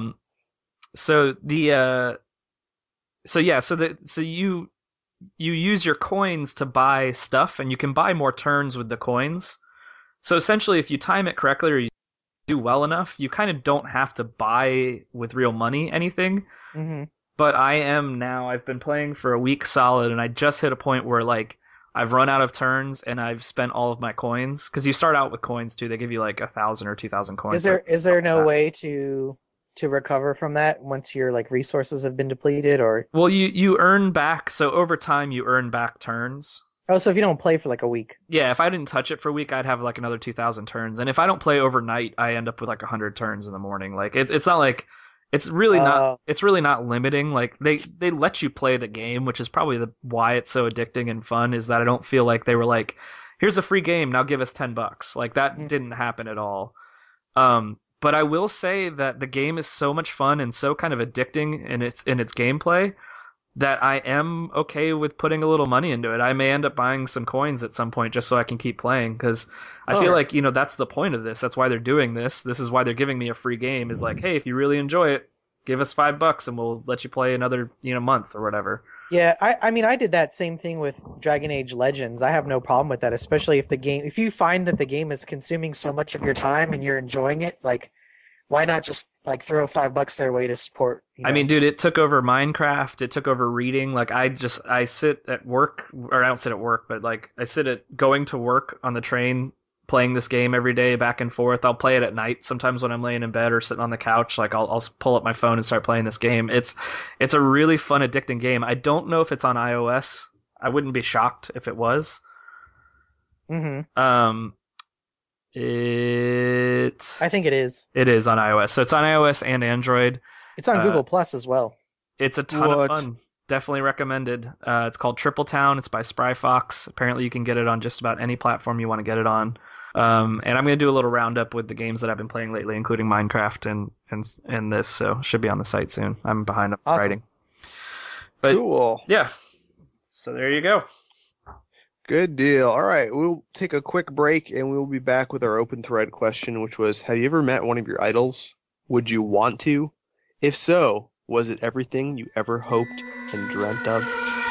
You use your coins to buy stuff, and you can buy more turns with the coins. So essentially, if you time it correctly or you do well enough, you kind of don't have to buy with real money anything. Mm-hmm. But I've been playing for a week solid, and I just hit a point where like I've run out of turns and I've spent all of my coins, because you start out with coins too. They give you like 1,000 or 2,000 coins. Is there no way to recover from that once your like resources have been depleted? Or well, you earn back. So over time you earn back turns. Oh, so if you don't play for like a week. Yeah, if I didn't touch it for a week, I'd have like another 2,000 turns. And if I don't play overnight, I end up with like 100 turns in the morning. Like it's not like it's really not limiting. Like they let you play the game, which is probably why it's so addicting and fun, is that I don't feel like they were like, here's a free game, now give us $10. Like that didn't happen at all. But I will say that the game is so much fun and so kind of addicting in its gameplay that I am okay with putting a little money into it. I may end up buying some coins at some point just so I can keep playing, because I feel like, that's the point of this. That's why they're doing this. This is why they're giving me a free game, is like, hey, if you really enjoy it, give us $5 and we'll let you play another, month or whatever. Yeah, I mean, I did that same thing with Dragon Age Legends. I have no problem with that, especially if you find that the game is consuming so much of your time and you're enjoying it, like, why not just like throw $5 their way to support? I mean, dude, it took over Minecraft. It took over reading. Like I sit at work, or I don't sit at work, but like I sit at going to work on the train, playing this game every day back and forth. I'll play it at night sometimes when I'm laying in bed or sitting on the couch. Like I'll pull up my phone and start playing this game. It's a really fun, addicting game. I don't know if it's on iOS. I wouldn't be shocked if it was. Mm-hmm. I think it is. It is on iOS. So it's on iOS and Android. It's on Google Plus as well. It's a ton of fun. Definitely recommended. It's called Triple Town. It's by Spry Fox. Apparently you can get it on just about any platform you want to get it on. And I'm going to do a little roundup with the games that I've been playing lately, including Minecraft and this. So it should be on the site soon. I'm behind on writing. But, cool. Yeah. So there you go. Good deal. All right, we'll take a quick break, and we'll be back with our open thread question, which was, have you ever met one of your idols? Would you want to? If so, was it everything you ever hoped and dreamt of?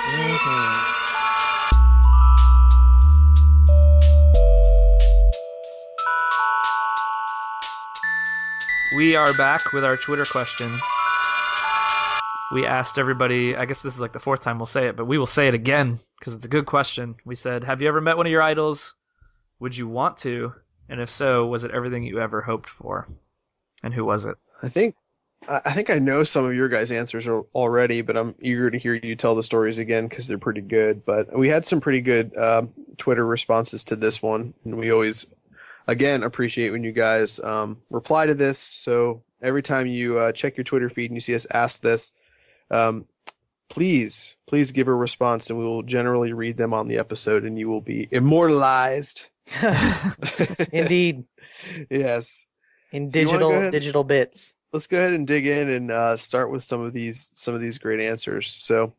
We are back with our Twitter question. We asked everybody, I guess this is like the fourth time we'll say it, but we will say it again because it's a good question. We said, have you ever met one of your idols? Would you want to? And if so, was it everything you ever hoped for? And who was it? I think I think I know some of your guys' answers already, but I'm eager to hear you tell the stories again because they're pretty good. But we had some pretty good Twitter responses to this one, and we always, again, appreciate when you guys reply to this. So every time you check your Twitter feed and you see us ask this, please give a response, and we will generally read them on the episode, and you will be immortalized. Indeed. Yes. In So you wanna go ahead? digital bits. Let's go ahead and dig in and start with some of these great answers. So,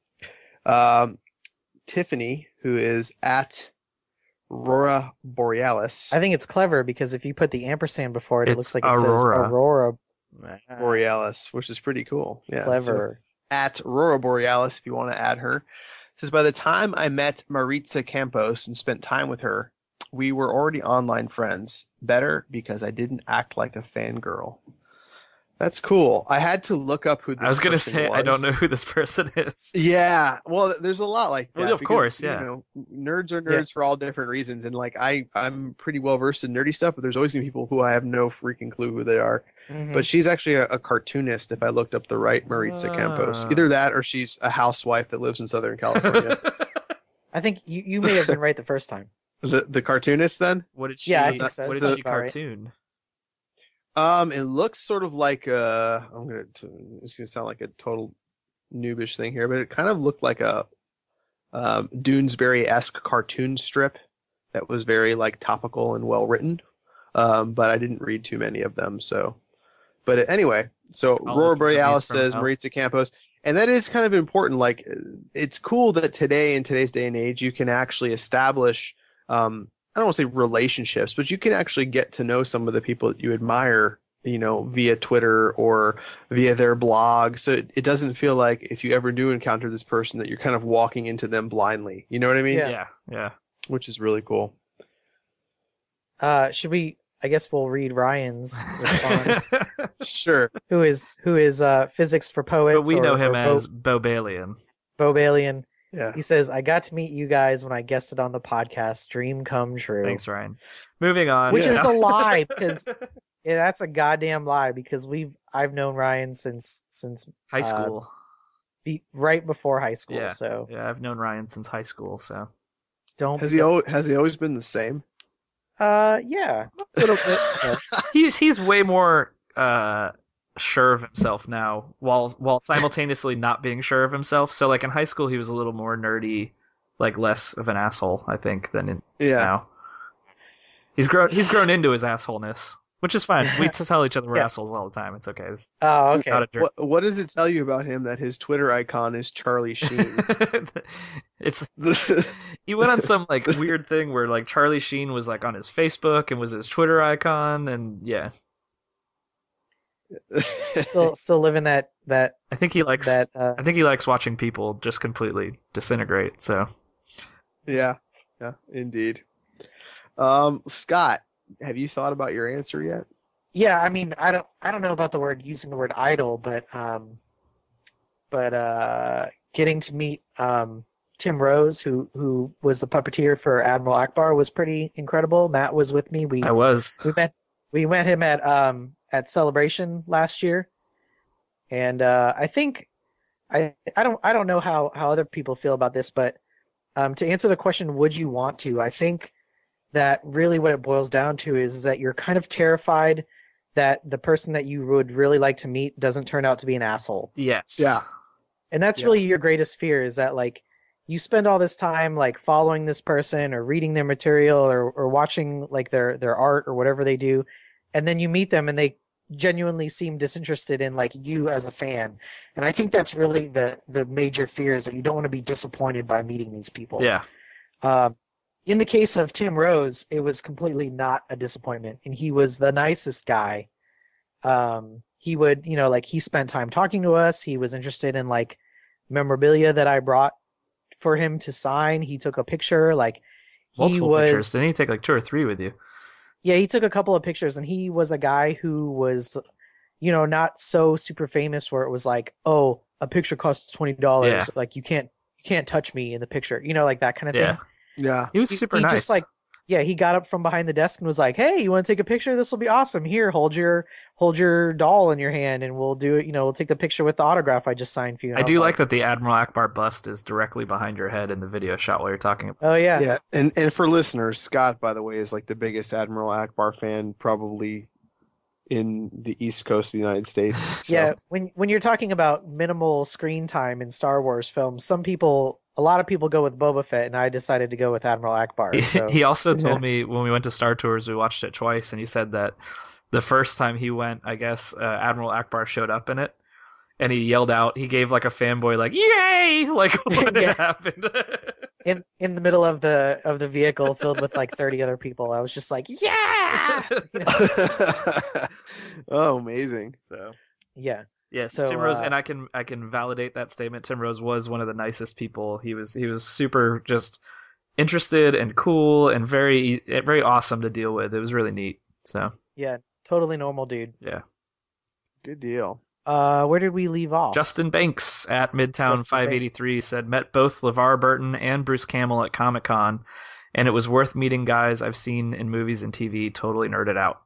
Tiffany, who is at Aurora Borealis, I think it's clever because if you put the ampersand before it, it It's looks like it says Aurora. Aurora. Borealis, which is pretty cool. Yeah, so Clever. at Aurora Borealis, if you want to add her, says by the time I met Maritza Campos and spent time with her, we were already online friends. Better because I didn't act like a fangirl. That's cool. I had to look up who this I was gonna person say I was. don't know who this person is. Yeah, well, there's a lot like that. Well, of because, course, yeah. You know, nerds are nerds for all different reasons, and like I'm pretty well versed in nerdy stuff, but there's always gonna be people who I have no freaking clue who they are. Mhm. But she's actually a cartoonist. If I looked up the right Maritza Campos, either that or she's a housewife that lives in Southern California. I think you may have been right the first time. The cartoonist then? What did she? Yeah, I think so. What did Sounds she about right. cartoon? It looks sort of like it's gonna sound like a total noobish thing here, but it kind of looked like a Doonesbury-esque cartoon strip that was very like topical and well written. But I didn't read too many of them, so. But anyway, so I'll Aurora look at Borealis these from says now. Maritza Campos, and that is kind of important. Like, it's cool that today, in today's day and age, you can actually establish, I don't want to say relationships, but you can actually get to know some of the people that you admire, you know, via Twitter or via their blog. So it doesn't feel like if you ever do encounter this person that you're kind of walking into them blindly. You know what I mean? Yeah. Yeah. Which is really cool. Should we? I guess we'll read Ryan's response. Sure. who is physics for poets? But we know him or as Bobalian. Bobalian. Yeah. He says, "I got to meet you guys when I guested on the podcast. Dream come true." Thanks, Ryan. Moving on. Which Yeah. is a lie because that's a goddamn lie because I've known Ryan since high school. right before high school. Yeah. So Yeah, I've known Ryan since high school, so don't. Has he always been the same? Yeah, a little bit. So. he's way more sure of himself now, while simultaneously not being sure of himself. So like in high school, he was a little more nerdy, like less of an asshole, I think, than Yeah. now. He's grown into his assholeness, which is fine. We tell each other we're Yeah. assholes all the time. It's okay. It's Oh, okay. not a jerk. What does it tell you about him that his Twitter icon is Charlie Sheen? It's he went on some like weird thing where like Charlie Sheen was like on his Facebook and was his Twitter icon, and yeah, Still living that I think he likes that. I think he likes watching people just completely disintegrate. So Yeah, indeed. Scott, have you thought about your answer yet? Yeah, I mean, I don't know about using the word idol, but getting to meet Tim Rose, who was the puppeteer for Admiral Akbar, was pretty incredible. Matt was with me. We met him at Celebration last year, and I think I don't know how other people feel about this, but to answer the question, would you want to? I think that really what it boils down to is that you're kind of terrified that the person that you would really like to meet doesn't turn out to be an asshole. yes, Yeah. And that's Yeah. really your greatest fear, is that like you spend all this time like following this person or reading their material or watching like their art or whatever they do, and then you meet them and they genuinely seem disinterested in like you as a fan. And I think that's really the major fear, is that you don't want to be disappointed by meeting these people. yeah, In the case of Tim Rose, it was completely not a disappointment, and he was the nicest guy. He would, like he spent time talking to us. He was interested in like memorabilia that I brought for him to sign. He took a picture, like multiple pictures. Didn't he take like 2 or 3 with you? Yeah, he took a couple of pictures, and he was a guy who was, not so super famous where it was like, oh, a picture costs $20. Yeah. Like you can't touch me in the picture, like that kind of Yeah, thing. Yeah. he was super nice. Just like Yeah, he got up from behind the desk and was like, "Hey, you want to take a picture? This will be awesome. Here, hold your doll in your hand, and we'll do it. You know, we'll take the picture with the autograph I just signed for you." And I I was do like like, that the Admiral Akbar bust is directly behind your head in the video shot while you're talking about "Oh yeah, Yeah, and for listeners, Scott, by the way, is like the biggest Admiral Akbar fan probably in the East Coast of the United States. So. yeah." When you're talking about minimal screen time in Star Wars films, a lot of people go with Boba Fett, and I decided to go with Admiral Akbar. it. So He also Yeah. told me when we went to Star Tours, we watched it twice, and he said that the first time he went, I guess Admiral Akbar showed up in it, and he yelled out, he gave like a fanboy like "Yay!" like when Yeah. it happened. in the middle of the vehicle filled with like 30 other people, I was just like, "Yeah!" Oh, amazing. So Yeah. yes, So, Tim Rose, and I can validate that statement. Tim Rose was one of the nicest people. He was super just interested and cool and very awesome to deal with. It was really neat. So Yeah, totally normal dude. yeah. Good deal. Where did we leave off? Justin Banks at Midtown Justin 583 said, met both LeVar Burton and Bruce Campbell at Comic-Con, and it was worth meeting guys I've seen in movies and TV. Totally nerded out.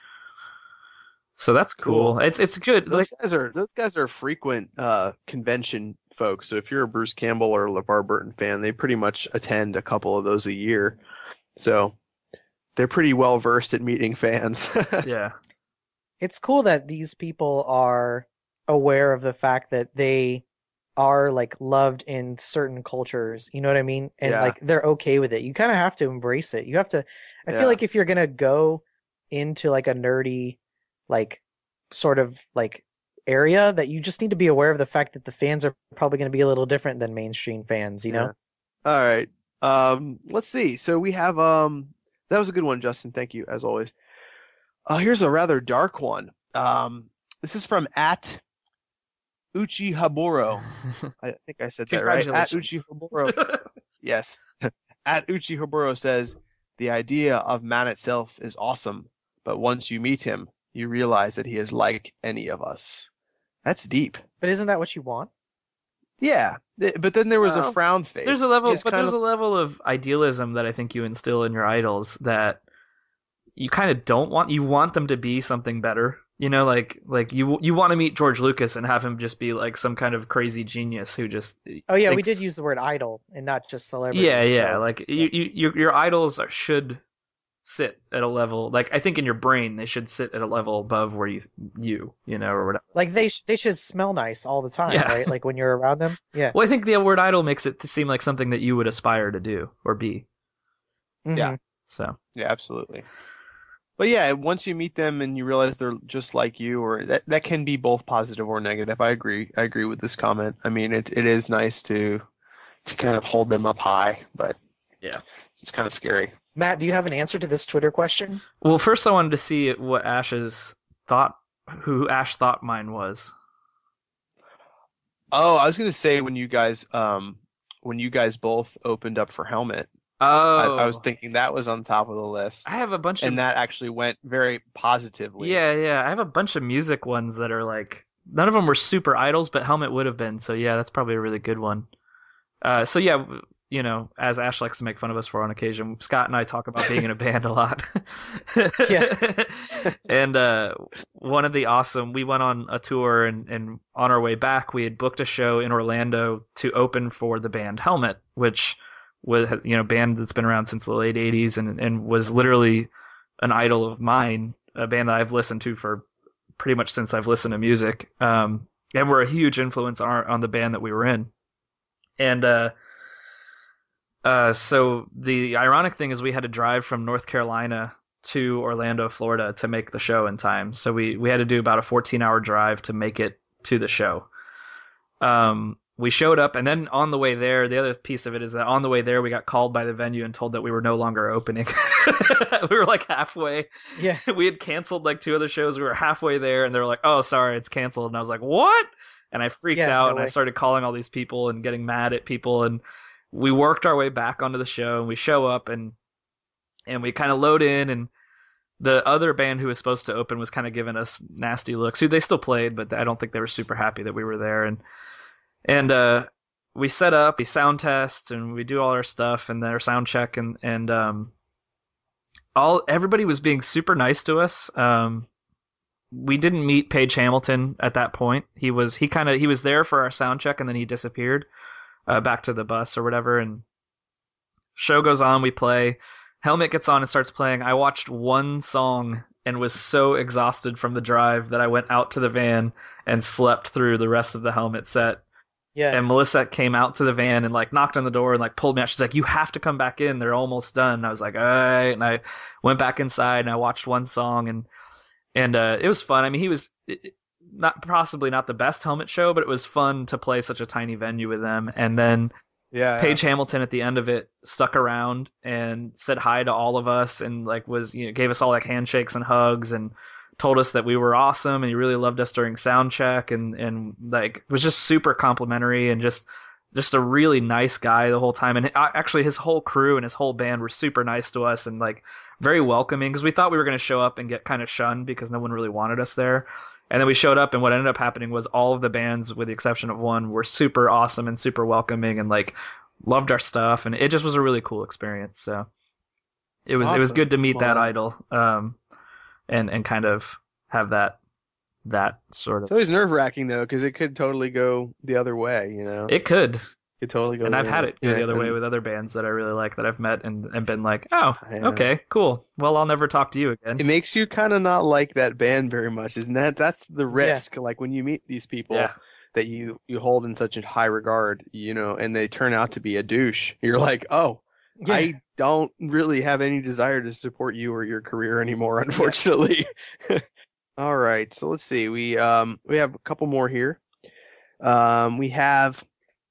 So that's cool. Cool. It's good. Those guys are frequent convention folks. So if you're a Bruce Campbell or LeVar Burton fan, they pretty much attend a couple of those a year. So they're pretty well versed at meeting fans. Yeah. It's cool that these people are aware of the fact that they are like loved in certain cultures, you know what I mean? And Yeah. like they're okay with it. You kind of have to embrace it. You have to I Yeah. feel like if you're going to go into like a nerdy like sort of like area, that you just need to be aware of the fact that the fans are probably going to be a little different than mainstream fans, you know? Yeah. All right. Let's see. So we have that was a good one, Justin. Thank you as always. Here's a rather dark one. This is from at Uchihaburo. I think I said that right. At Congratulations. Uchihaburo. Yes. At Uchihaburo says, the idea of man itself is awesome, but once you meet him, you realize that he is like any of us. That's deep. But isn't that what you want? Yeah, but then there was a Well, frown face. There's a level, Just but kind there's of- a level of idealism that I think you instill in your idols that you kind of don't want. You want them to be something better. You know, like you want to meet George Lucas and have him just be like some kind of crazy genius who just. Oh yeah, we thinks- did use the word idol and not just celebrity. Yeah. so- Like your idols should sit at a level. Like I think in your brain they should sit at a level above where you know or whatever. Like they should smell nice all the time, Yeah. right? Like when you're around them. Yeah. Well, I think the word idol makes it seem like something that you would aspire to do or be. Yeah. Mhm. So Yeah, absolutely. But yeah, once you meet them and you realize they're just like you, or that can be both positive or negative. I agree. I agree with this comment. I mean, it is nice to kind of hold them up high, but Yeah. it's kind of scary. Matt, do you have an answer to this Twitter question? Well, first I wanted to see what who Ash thought mine was. Oh, I was gonna say when you guys both opened up for Helmet, Oh, I was thinking that was on top of the list, I have a bunch of and that actually went very positively. yeah. I have a bunch of music ones that are like none of them were super idols, but Helmet would have been. So yeah, that's probably a really good one. So yeah, you know, as Ash likes to make fun of us for on occasion, Scott and I talk about being in a band a lot. Yeah. And we went on a tour and on our way back, we had booked a show in Orlando to open for the band Helmet, which was, you know, band that's been around since the late 80s and was literally an idol of mine, a band that I've listened to for pretty much since I've listened to music. And were a huge influence on the band that we were in. And so the ironic thing is we had to drive from North Carolina to Orlando, Florida to make the show in time. So we had to do about a 14-hour drive to make it to the show. We showed up, and then on the way there, the other piece of it is that on the way there, we got called by the venue and told that we were no longer opening. We were like halfway. Yeah. We had canceled like 2 other shows. We were halfway there, and they were like, "Oh, sorry, it's canceled." And I was like, "What?" And I freaked Yeah, out, no and I way. started calling all these people and getting mad at people. And we worked our way back onto the show, and we show up, and we kind of load in, and the other band who was supposed to open was kind of giving us nasty looks. Who they still played, but I don't think they were super happy that we were there. And we set up, we sound test, and we do all our stuff and our sound check, and everybody was being super nice to us. We didn't meet Paige Hamilton at that point. He was there for our sound check, and then he disappeared back to the bus or whatever. And show goes on, we play. Helmet gets on and starts playing. I watched one song and was so exhausted from the drive that I went out to the van and slept through the rest of the Helmet set. Yeah. And Melissa came out to the van and like knocked on the door and like pulled me out. She's like, "You have to come back in. They're almost done." And I was like, "All right." And I went back inside and I watched one song and it was fun. I mean, he was possibly not the best Helmet show, but it was fun to play such a tiny venue with them. And then Paige Hamilton at the end of it stuck around and said hi to all of us and like gave us all like handshakes and hugs and told us that we were awesome and he really loved us during sound check and like was just super complimentary and just a really nice guy the whole time. And actually his whole crew and his whole band were super nice to us and like very welcoming, because we thought we were going to show up and get kind of shunned because no one really wanted us there. And then we showed up and what ended up happening was all of the bands, with the exception of one, were super awesome and super welcoming and like loved our stuff. And it just was a really cool experience. So it was good to meet that idol. And kind of have that sort of. It's always nerve-wracking though, because it could totally go the other way, you know. It could totally go. And I've had it go the other way with other bands that I really like that I've met and been like, oh, okay, cool. Well, I'll never talk to you again. It makes you kind of not like that band very much, isn't that? That's the risk. Yeah. Like when you meet these people that you hold in such a high regard, you know, and they turn out to be a douche. You're like, oh. Yeah. I don't really have any desire to support you or your career anymore, unfortunately. Yeah. All right, so let's see. We have a couple more here. We have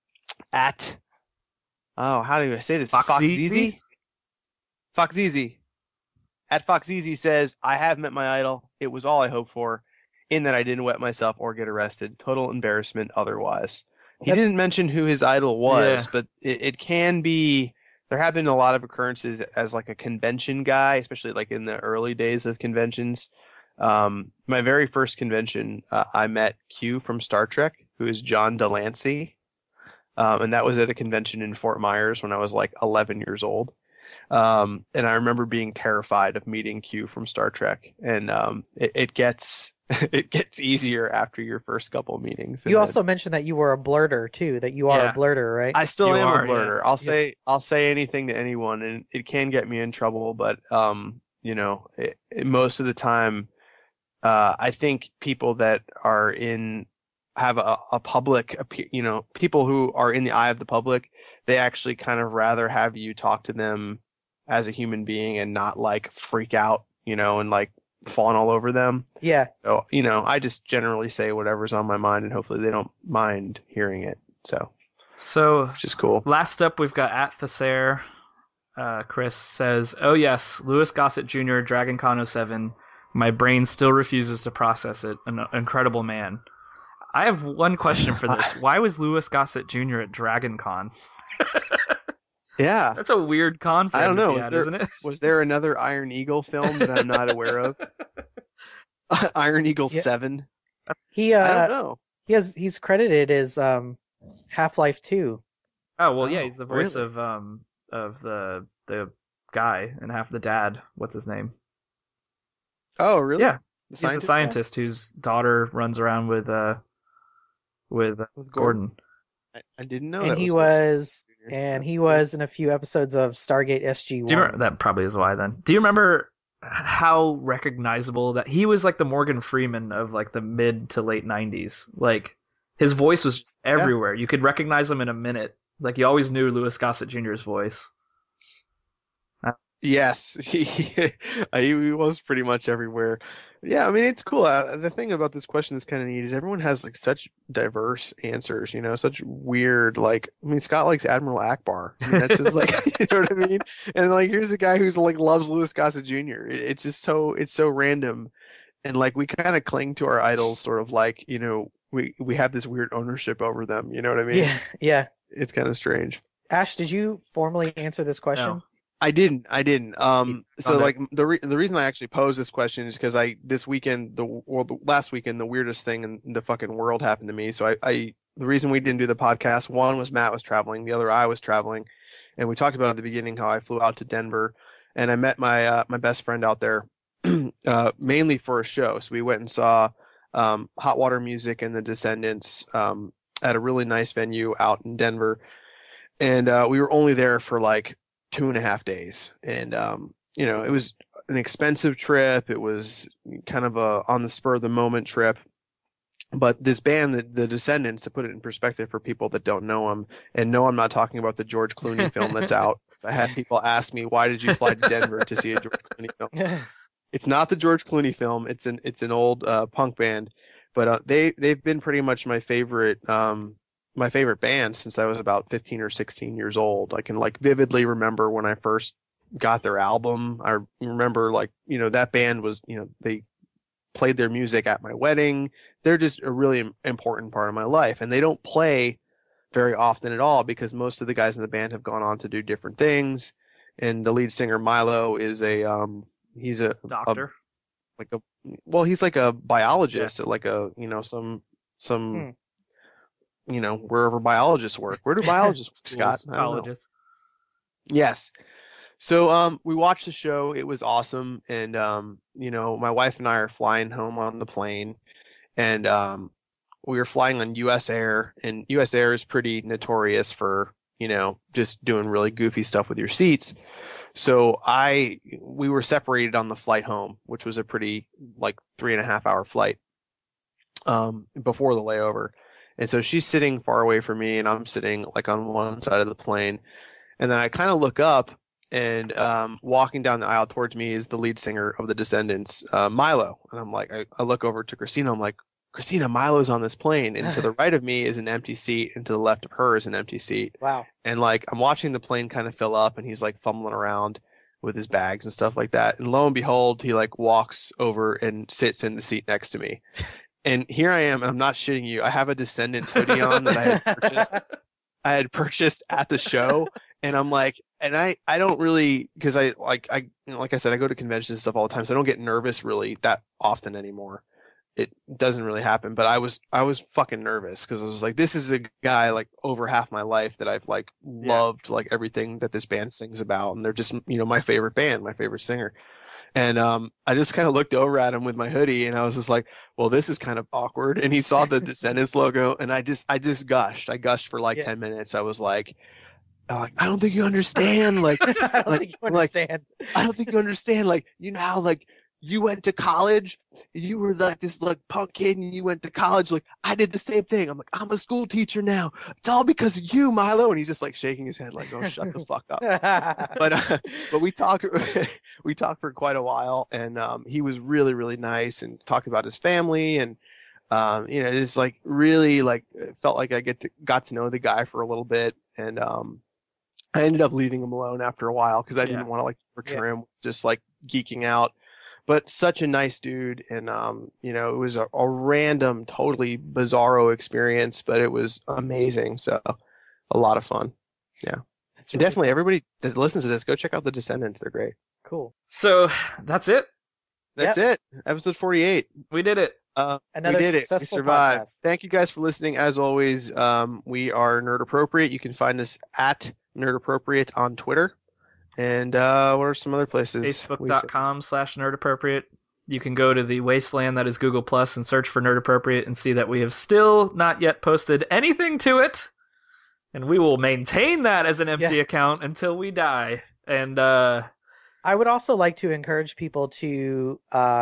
how do I say this? Foxeasy. Foxeasy. At Foxeasy says, "I have met my idol. It was all I hoped for, in that I didn't wet myself or get arrested. Total embarrassment otherwise." He didn't mention who his idol was, but it can be. There have been a lot of occurrences as like a convention guy, especially like in the early days of conventions. My very first convention, I met Q from Star Trek, who is John Delancey. And that was at a convention in Fort Myers when I was like 11 years old. And I remember being terrified of meeting Q from Star Trek. And it gets easier after your first couple of meetings. You also mentioned that you were a blurter too, that you are a blurter, right? I still am a blurter. Yeah. I'll say anything to anyone, and it can get me in trouble, but you know, most of the time, I think people that are have a public, you know, people who are in the eye of the public, they actually kind of rather have you talk to them as a human being and not like freak out, you know, and like fawn all over them. Yeah. So, you know, I just generally say whatever's on my mind and hopefully they don't mind hearing it. So which is cool. Last up, we've got at Thasair. Chris says, "Oh yes, Louis Gossett Jr., Dragon Con 07. My brain still refuses to process it. An incredible man." I have one question for this. Why was Louis Gossett Jr. at Dragon Con? Yeah. That's a weird con for I don't know, isn't it? Was there another Iron Eagle film that I'm not aware of? Iron Eagle 7? I don't know. He's credited as Half-Life 2. Oh, well, yeah, he's the voice of the guy and half the dad. What's his name? Oh, really? Yeah. He's the scientist whose daughter runs around with Gordon. I didn't know. And he was in a few episodes of Stargate SG-1. Do you remember, that probably is why then. Do you remember how recognizable that he was, like the Morgan Freeman of like the mid to late 90s? Like his voice was just everywhere. You could recognize him in a minute. Like you always knew Louis Gossett Jr.'s voice. Yes, he was pretty much everywhere. Yeah, I mean, it's cool. The thing about this question that's kind of neat is everyone has like such diverse answers, you know, such weird, like, I mean, Scott likes Admiral Akbar. I mean, that's just like, you know what I mean? And like, here's a guy who's like loves Louis Gossett Jr. It's just it's so random. And like, we kind of cling to our idols sort of like, you know, we have this weird ownership over them. You know what I mean? Yeah. It's kind of strange. Ash, did you formally answer this question? No. I didn't. So like the reason I actually posed this question is because last weekend, the weirdest thing in the fucking world happened to me. So the reason we didn't do the podcast, one was Matt was traveling, the other I was traveling, and we talked about at the beginning how I flew out to Denver and I met my best friend out there mainly for a show. So we went and saw Hot Water Music and the Descendants at a really nice venue out in Denver, and we were only there for like 2.5 days, and it was an expensive trip. It was kind of a on the spur of the moment trip. But this band, the Descendants, to put it in perspective for people that don't know them, and no, I'm not talking about the George Clooney film that's out. I had people ask me, why did you fly to Denver to see a George Clooney film? It's not the George Clooney film. It's an old punk band, but they've been pretty much my favorite band since I was about 15 or 16 years old. I can like vividly remember when I first got their album. I remember that band was, they played their music at my wedding. They're just a really important part of my life, and they don't play very often at all because most of the guys in the band have gone on to do different things. And the lead singer Milo is he's a doctor. He's like a biologist at like wherever biologists work. Where do biologists work, Scott? Colleges. Yes. So we watched the show. It was awesome, and my wife and I are flying home on the plane, and we were flying on U.S. Air, and U.S. Air is pretty notorious for just doing really goofy stuff with your seats. So we were separated on the flight home, which was a pretty 3.5 hour flight before the layover, and so she's sitting far away from me, and I'm sitting like on one side of the plane, and then I kind of look up. And walking down the aisle towards me is the lead singer of the Descendants, Milo. And I'm like, I look over to Christina. I'm like, Christina, Milo's on this plane. And to the right of me is an empty seat, and to the left of her is an empty seat. Wow. And I'm watching the plane kind of fill up, and he's like fumbling around with his bags and stuff like that. And lo and behold, he walks over and sits in the seat next to me. And here I am, and I'm not shitting you. I have a Descendants hoodie on that I had purchased at the show. And I'm like, and I don't really, because I said, I go to conventions and stuff all the time, so I don't get nervous really that often anymore. It doesn't really happen, but I was fucking nervous because I was like, this is a guy over half my life that I've loved everything that this band sings about, and they're just my favorite band, my favorite singer. And I just kind of looked over at him with my hoodie, and I was just like, well, this is kind of awkward. And he saw the Descendants logo, and I just gushed. I gushed for 10 minutes. I was like, I don't think you understand. I don't think you understand. I don't think you understand. How you went to college, you were this punk kid, and you went to college. I did the same thing. I'm like, I'm a school teacher now. It's all because of you, Milo. And he's just shaking his head oh, shut the fuck up. But we talked for quite a while, and he was really, really nice and talked about his family, and it's really it felt like I got to know the guy for a little bit, and I ended up leaving him alone after a while because I didn't want to torture him, just geeking out. But such a nice dude, and it was a random, totally bizarro experience, but it was amazing. So a lot of fun. Yeah, that's really definitely cool. Everybody that listens to this, go check out the Descendants. They're great. Cool. So that's it. That's it. Episode 48. We did it. Another we did successful it. We survived. podcast. Thank you guys for listening. As always, we are Nerd Appropriate. You can find us at Nerd Appropriate on Twitter. And what are some other places? Facebook.com/nerdappropriate. You can go to the wasteland that is Google Plus and search for Nerd Appropriate and see that we have still not yet posted anything to it. And we will maintain that as an empty account until we die. And I would also like to encourage people to,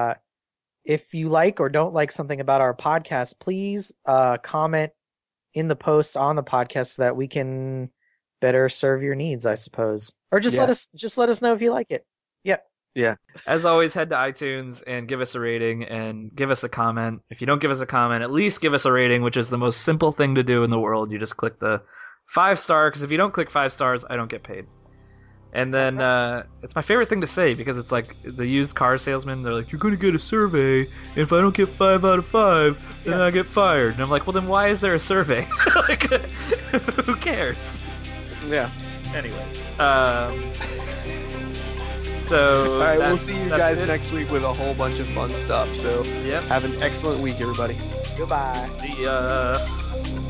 if you like or don't like something about our podcast, please comment in the post on the podcast so that we can better serve your needs, I suppose. Or just let us know if you like it. Yep. Yeah. As always, head to iTunes and give us a rating and give us a comment. If you don't give us a comment, at least give us a rating, which is the most simple thing to do in the world. You just click the 5-star, because if you don't click 5 stars, I don't get paid. And then it's my favorite thing to say, because it's like the used car salesman. They're like, you're going to get a survey, and if I don't get 5 out of 5, then I get fired. And I'm like, well, then why is there a survey? Who cares? Yeah. Anyways. So all right, we'll see you guys next week with a whole bunch of fun stuff. So have an excellent week, everybody. Goodbye. See ya.